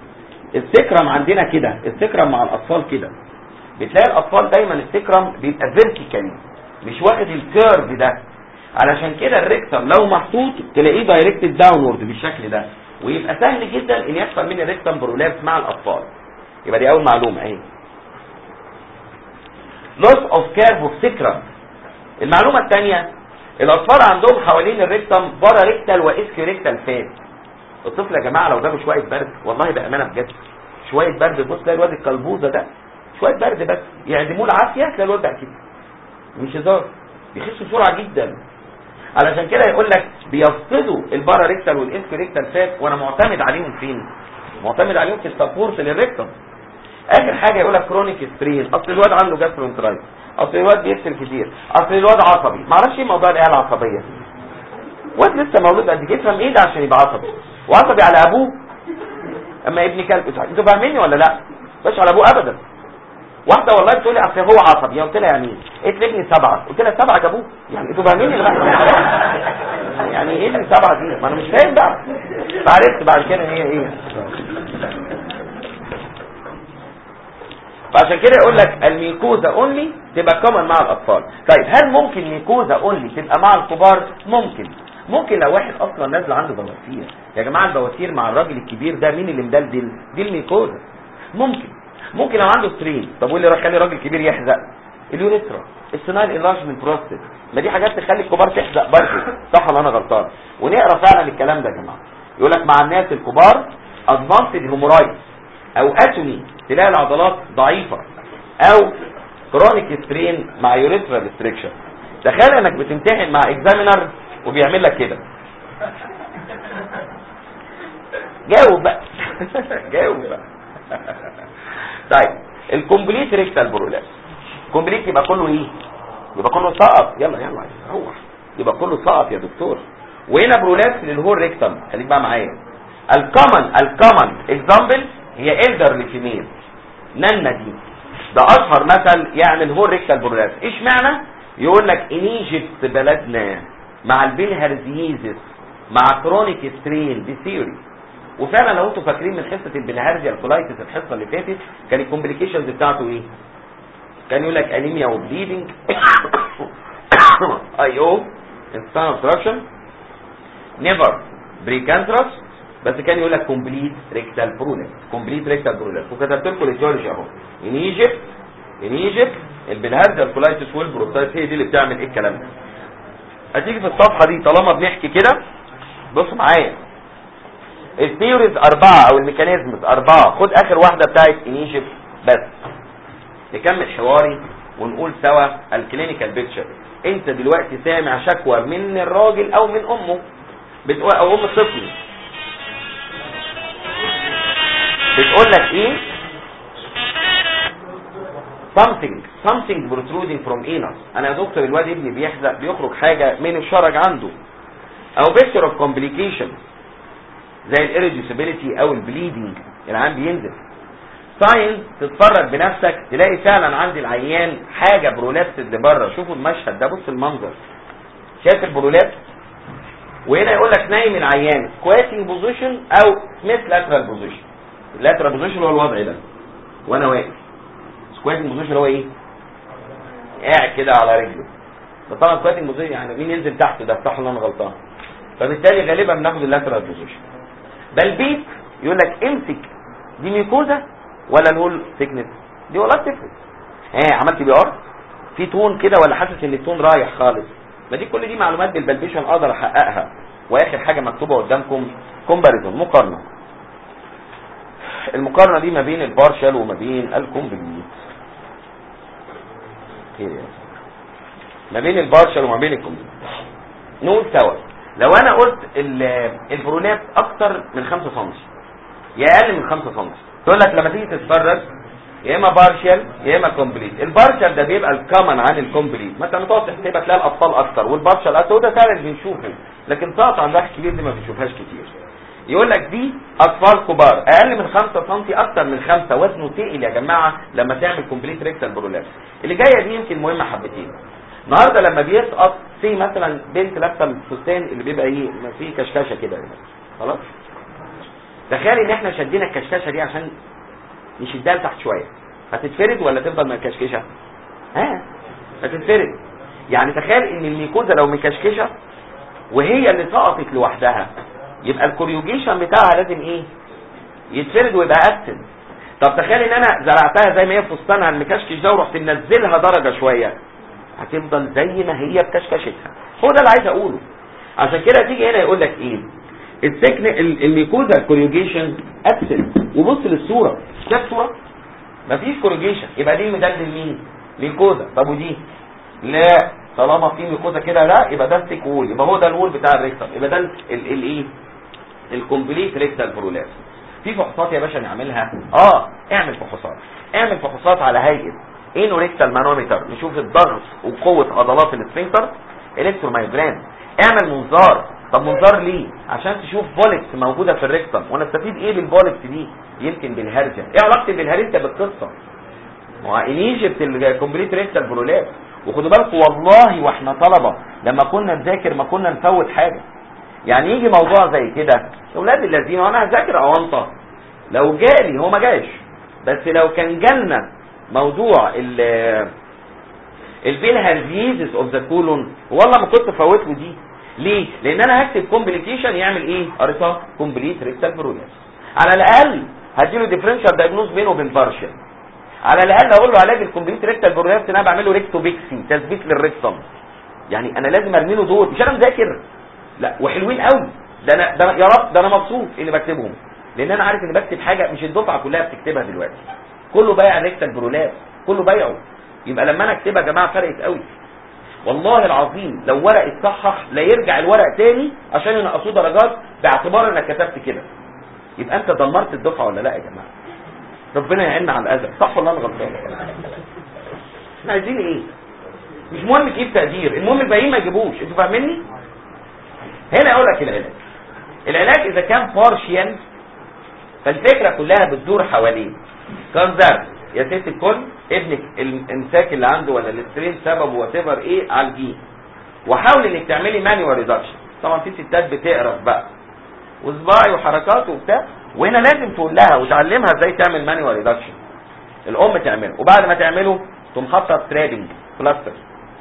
السكرم عندنا كده، السكرم مع الاطفال كده، بتلاقي الاطفال دايما السكرم بيبقى فيرتيكالي مش واخد الكيرف ده، علشان كده الريكتم لو محطوط تلاقيه دايركتد داونورد بالشكل ده، ويبقى سهل جدا ان يحصل من الريكتم برولابس مع الاطفال. يبقى دي اول معلومه اهي. loss of curve of sacrum. المعلومه الثانيه، الاطفال عندهم حوالين الريكتم بارا ريكتال واسكيو ريكتال فات. الطفل يا جماعه لو جاله شويه برد، والله بامانه بجد شويه برد، بص تلاقي الواد الكلبوزه ده شويه برد بس يعدموه العافيه تلاقي الواد بقى كده، مش هزار، بيخس بسرعه جدا. علشان كده يقول لك بيفقدوا البارا ريكتال والاسكيو ريكتال فات، وانا معتمد عليهم فين؟ معتمد عليهم في السبورت للريكتم. اخر حاجه يقول لك كرونيك سترين، اصل الواد عنده جاسترونترايتس، اصل الواد بيغسل كتير، اصل الواد عصبي. معرفش ايه موضوع العيال العصبيه، واد لسه مولود قد كده يفهم ايه ده عشان يبقى عصبي؟ وعصبي على ابوه. اما ابن كلب، انتوا فاهميني ولا لا؟ مش على ابوه ابدا. واحده والله بتقول لي اصل هو عصبي، قلت لها يعني ايه؟ قالت لي ابني سبعه، قلت لها سبعه جابوه؟ يعني انتوا فاهميني ولا يعني ايه ابني سبعه دي؟ ما انا مش فاهم بقى. فعرفت بعد كده هي ايه. فعشان كده يقول لك الميكوزا اونلي تبقى كومن مع الاطفال. طيب هل ممكن ميكوزا اونلي تبقى مع الكبار؟ ممكن. ممكن لو واحد اصلا نازل عنده بواسير. يا جماعه البواسير مع الراجل الكبير ده مين اللي مدلدل؟ دي الميكوزا. ممكن. ممكن لو عنده سترين. طب واللي راح يخلي الراجل الكبير يحزق؟ اليوريثرا، السينايل انلارجمنت بروستات. ما دي حاجات تخلي الكبار تحزق برضه، صح ولا انا غلطان؟ ونقرا فعلا الكلام ده يا جماعه. يقول لك مع الناس الكبار ادفانسد هيمورايد او اتومي، تلاقي العضلات ضعيفه، او كرونيك سترين مع يوريثرال ريستريكشن. تخيل انك بتمتحن مع اكزامينر وبيعمل لك كده. جاوب بقى. جاوب بقى. طيب الكومبليت ريكتال برولابس. كومبليت يبقى كله ايه؟ يبقى كله سقط. يلا يلا روح. يبقى كله سقط يا دكتور. وهنا برولابس للهور ريكتم. خليك بقى معايا. الكومن الكومن اكزامبل هي elderly female. نانا دي ده اشهر مثل يعمل هور ريكتال برولابس. ايش معنى؟ يقول لك ان ايجيبت بلدنا مع البلهارزيزس مع كرونيك سترين دي ثيوري. وفعلا لو انتم فاكرين من حصه البلهارزيا الكولايتس الحصه اللي فاتت كان الكومبليكيشنز بتاعته ايه؟ كان يقول لك انيميا وبليدنج، اي او انستان اوبستراكشن، نيفر بريكانترس، بس كان يقول لك كومبليت ريكتال برولابس. كومبليت ريكتال برولابس. وكتبت لكم الجيولوجي اهو. ان ايجيبت ان ايجيبت البلهارزيا الكولايتس والبروستات هي دي اللي بتعمل ايه الكلام ده. هتيجي في الصفحه دي طالما بنحكي كده بص معايا. الثيوريز اربعه او الميكانيزمز اربعه. خد اخر واحده بتاعت ان ايجيبت بس نكمل حواري ونقول سوا الكلينيكال بيكتشر. انت دلوقتي سامع شكوى من الراجل او من امه بتقول، او ام الطفل بتقول لك ايه؟ something something protruding from anus. انا يا دكتور الواد ابني بيحزق، بيخرج حاجه من الشرج عنده. او picture of complication زي الirreducibility او البليدنج، العيان بينزل. ساين تتفرج بنفسك تلاقي فعلا عند العيان حاجه برولابسد لبره. شوفوا المشهد ده، بص المنظر، شايف البرولابس؟ وهنا يقول لك نايم العيان سكواتنج بوزيشن او سميث لاترال بوزيشن. اللاترال بوزيشن هو الوضع ده وانا واقف. سكواتنج بوزيشن هو ايه؟ قاعد كده على رجله. ده طبعا سكواتنج بوزيشن يعني مين ينزل تحت ده؟ صح ولا انا غلطان؟ فبالتالي غالبا بناخد اللاترال بوزيشن. بلبيت يقول لك امسك دي ميكوزا ولا الهول ثيكنس دي، والله بتفرق. ها عملت بي ار في تون كده ولا حاسس ان التون رايح خالص؟ ما دي كل دي معلومات بالبلبيشن اقدر احققها. واخر حاجه مكتوبه قدامكم كومباريزون، مقارنه. المقارنه دي ما بين البارشال وما بين الكومبليت. ما بين البارشال وما بين الكومبليت. نقول سوا لو انا قلت البرولابس اكتر من خمسة سم يا اقل من خمسة سم، تقول لك لما تيجي تتفرج يا اما بارشال يا اما كومبليت. البارشال ده بيبقى الكومن عن الكومبليت. مثلا تقعد تحسبها تلاقي الاطفال اكتر والبارشال اكتر، وده فعلا بنشوفه، لكن سقط عند واحد كبير دي ما بنشوفهاش كتير. يقول لك دي اطفال كبار اقل من خمسة سم اكتر من خمسة، وزنه تقل يا جماعه لما تعمل كومبليت ريكتال برولابس. اللي جايه دي يمكن مهمه حبتين. النهارده لما بيسقط سي مثلا بنت لابسه الفستان اللي بيبقى ايه فيه كشكشه كده خلاص، تخيل ان احنا شدينا الكشكشه دي عشان نشدها لتحت شويه، هتتفرد ولا تفضل مكشكشه؟ ها هتتفرد. يعني تخيل ان الميكوزا لو مكشكشه وهي اللي سقطت لوحدها، يبقى الكوريوجيشن بتاعها لازم ايه؟ يتفرد ويبقى ابسنت. طب تخيل ان انا زرعتها زي ما هي في فستانها المكشكش ده ورحت منزلها درجه شويه، هتفضل زي ما هي بكشكشتها. هو ده اللي عايز اقوله. عشان كده تيجي هنا يقول لك ايه؟ السكن الميكوزا كوريوجيشن ابسنت. وبص للصوره، شايف صوره؟ مفيش كوريوجيشن، يبقى دي المدلل مين؟ ميكوزا. طب ودي؟ لا، طالما في ميكوزا كده لا، يبقى ده ستيك وول، يبقى هو ده الوول بتاع الريكتم، يبقى ده الايه؟ الكومبليت ريكتال برولابس. في فحوصات يا باشا نعملها. اه اعمل فحوصات، اعمل فحوصات على هيئه انو ريكتال مانومتر، نشوف الضغط وقوه عضلات السفنكتر، الكترومايوجرام، اعمل منظار. طب منظار ليه؟ عشان تشوف بوليكس موجوده في الريكتم، وانا استفيد ايه بالبوليكس دي؟ يمكن بالهرجه. ايه علاقه بالهرجه بالقصه؟ ما هو انيجبت الكومبليت ريكتال برولابس. وخدوا بالكم والله واحنا طلبه لما كنا نذاكر ما كنا نفوت حاجه. يعني يجي موضوع زي كده اولاد الذين وانا هذاكر اونطه، لو جالي هو ما جاش، بس لو كان جالنا موضوع ال البيلهارزيزس اوف ذا كولون والله ما كنت فوت له دي. ليه؟ لان انا هكتب كومبليكيشن يعمل ايه؟ قريتها كومبليت ريكتال برولابس. على الاقل هديله ديفرنشال دايجنوز بينه وبين بارشل. على الاقل اقول له علاج الكومبليت ريكتال برولابس انا بعمل له ريكتوبيكسي، تثبيت للريكتم. يعني انا لازم ارمي له دول، مش انا مذاكر لا وحلوين قوي. ده انا ده يا رب ده انا مبسوط اني بكتبهم، لان انا عارف اني بكتب حاجه مش الدفعه كلها بتكتبها دلوقتي. كله بايع ريكتال برولابس، كله بايعه. يبقى لما انا اكتبها يا جماعه فرقت قوي والله العظيم. لو ورق اتصحح لا يرجع الورق تاني عشان ينقصوه درجات باعتبار انك كتبت كده. يبقى انت دمرت الدفعه ولا لا يا جماعه؟ ربنا يعيننا على الاذى. صح ولا انا غلطان؟ احنا عايزين ايه؟ مش مهم تجيب تقدير، المهم الباقيين ما يجيبوش. انتوا فاهميني؟ هنا اقول لك العلاج. العلاج اذا كان بارشيال فالفكره كلها بتدور حوالين كونزرف يا ست الكل ابنك الامساك اللي عنده ولا الاسترين سببه وات ايفر ايه عالجيه، وحاول انك تعملي مانيوال ريدكشن. طبعا في ستات بتقرف بقى وصباعي وحركات وبتاع، وهنا لازم تقول لها وتعلمها ازاي تعمل مانيوال ريدكشن. الام تعمله، وبعد ما تعمله تقوم حاطه سترابنج بلاستر،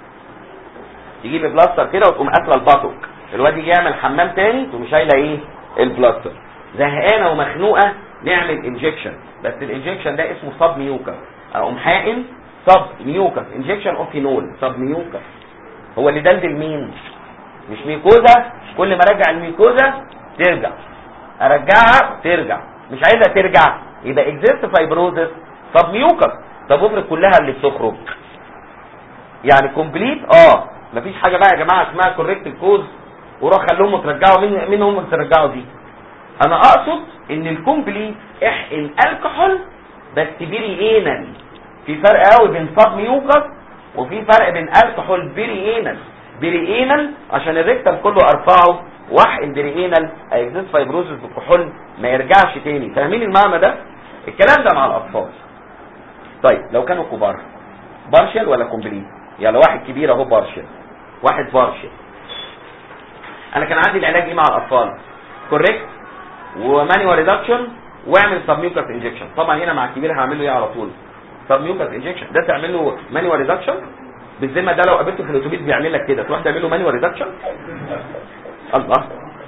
تجيب بلاستر كده وتقوم قافله الباطوك. الواد يجي يعمل حمام تاني تقوم شايله ايه؟ البلاستر. زهقانه ومخنوقه نعمل انجكشن، بس الانجكشن ده اسمه سب ميوكر. اقوم حاقن سب ميوكر انجكشن اوف فينول. سب ميوكر هو اللي دلدل مين؟ مش ميكوزا. كل ما ارجع الميكوزا ترجع، ارجعها ترجع، مش عايزها ترجع يبقى اكزيست فايبروزس سب ميوكر. طب افرض كلها اللي بتخرج يعني كومبليت اه مفيش حاجه بقى يا جماعه اسمها كوريكت الكوز وروح خليهم ترجعوا. مين مين هم اللي ترجعوا دي؟ انا اقصد ان الكومبليت احقن الكحول بس بيري انال. في فرق قوي بين سب ميوكر وفي فرق بين الكحول بيري انال. بيري انال عشان الريكتم كله ارفعه، واحقن بيري انال اكزيست فايبروزس بالكحول ما يرجعش تاني. فاهمين المعنى ده؟ الكلام ده مع الاطفال. طيب لو كانوا كبار بارشل ولا كومبليت؟ يعني لو واحد كبير اهو بارشل، واحد بارشل. انا كان عندي العلاج ايه مع الاطفال؟ كوريكت ومانيوال ريدكشن واعمل سب ميوكس انجكشن. طبعا هنا مع الكبير هعمل له ايه على طول؟ سب ميوكس انجكشن. ده تعمل له مانيوال ريدكشن بالذمه. ده لو قابلته في الاتوبيس بيعمل لك كده تروح تعمل له مانيوال ريدكشن. الله.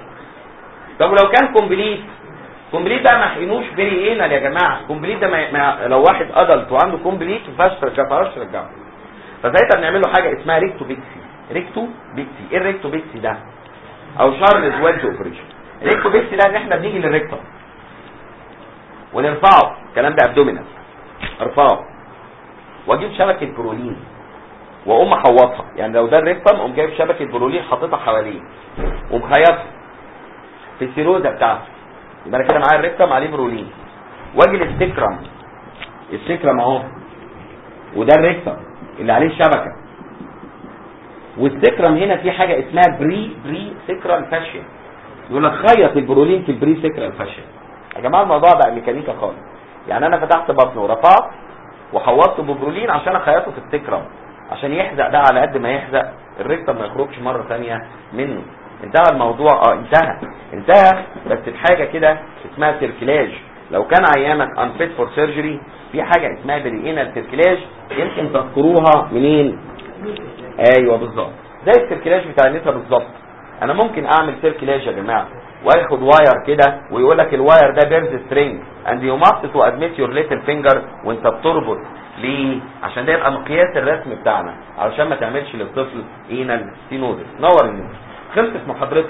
طب لو كان كومبليت، كومبليت ده ما حقنوش بيري انال يا جماعه. كومبليت ده ما ما لو واحد ادلت وعنده كومبليت ما ينفعش ترجعه. فساعتها بنعمل له حاجه اسمها ريكتو بيكسي. ريكتو بيكسي. ايه الريكتو بيكسي ده؟ او شارلز ويلز اوبريشن. ريكتو بيكسي ده ان احنا بنيجي للريكتم ونرفعه، الكلام ده ابدومينال، ارفعه واجيب شبكه برولين واقوم احوطها. يعني لو ده الريكتم اقوم جايب شبكه برولين حاططها حواليه ومخيطها في السيروزه بتاعته. يبقى انا كده معايا الريكتم عليه برولين، واجي للسكرم. السكرم اهو، وده الريكتم اللي عليه الشبكه. والسكرم هنا في حاجه اسمها بري بري سكرال فاشيا. يقول لك خيط البرولين في البري سكرال فاشيا. يا جماعه الموضوع بقى ميكانيكا خالص. يعني انا فتحت بطنه ورفعت وحوطته ببرولين عشان اخيطه في السكرم عشان يحزق ده على قد ما يحزق الريكتم ما يخرجش مره ثانيه منه. انتهى الموضوع. اه انتهى انتهى بس بحاجه كده اسمها سيركلاج. لو كان عيانك unfit for surgery في حاجه اسمها بريئينال سيركلاج، يمكن تذكروها منين؟ ايوه بالظبط زي السيركلاج بتاع النسا بالظبط. انا ممكن اعمل سيركلاج يا جماعه واخد واير كده ويقول لك الواير ده بيرز سترينج اند يو ماست تو ادميت يور ليتل فينجر وانت بتربط. ليه؟ عشان ده يبقى مقياس الرسم بتاعنا علشان ما تعملش للطفل اينال سينوزس. نور النور. خلصت محاضرتنا.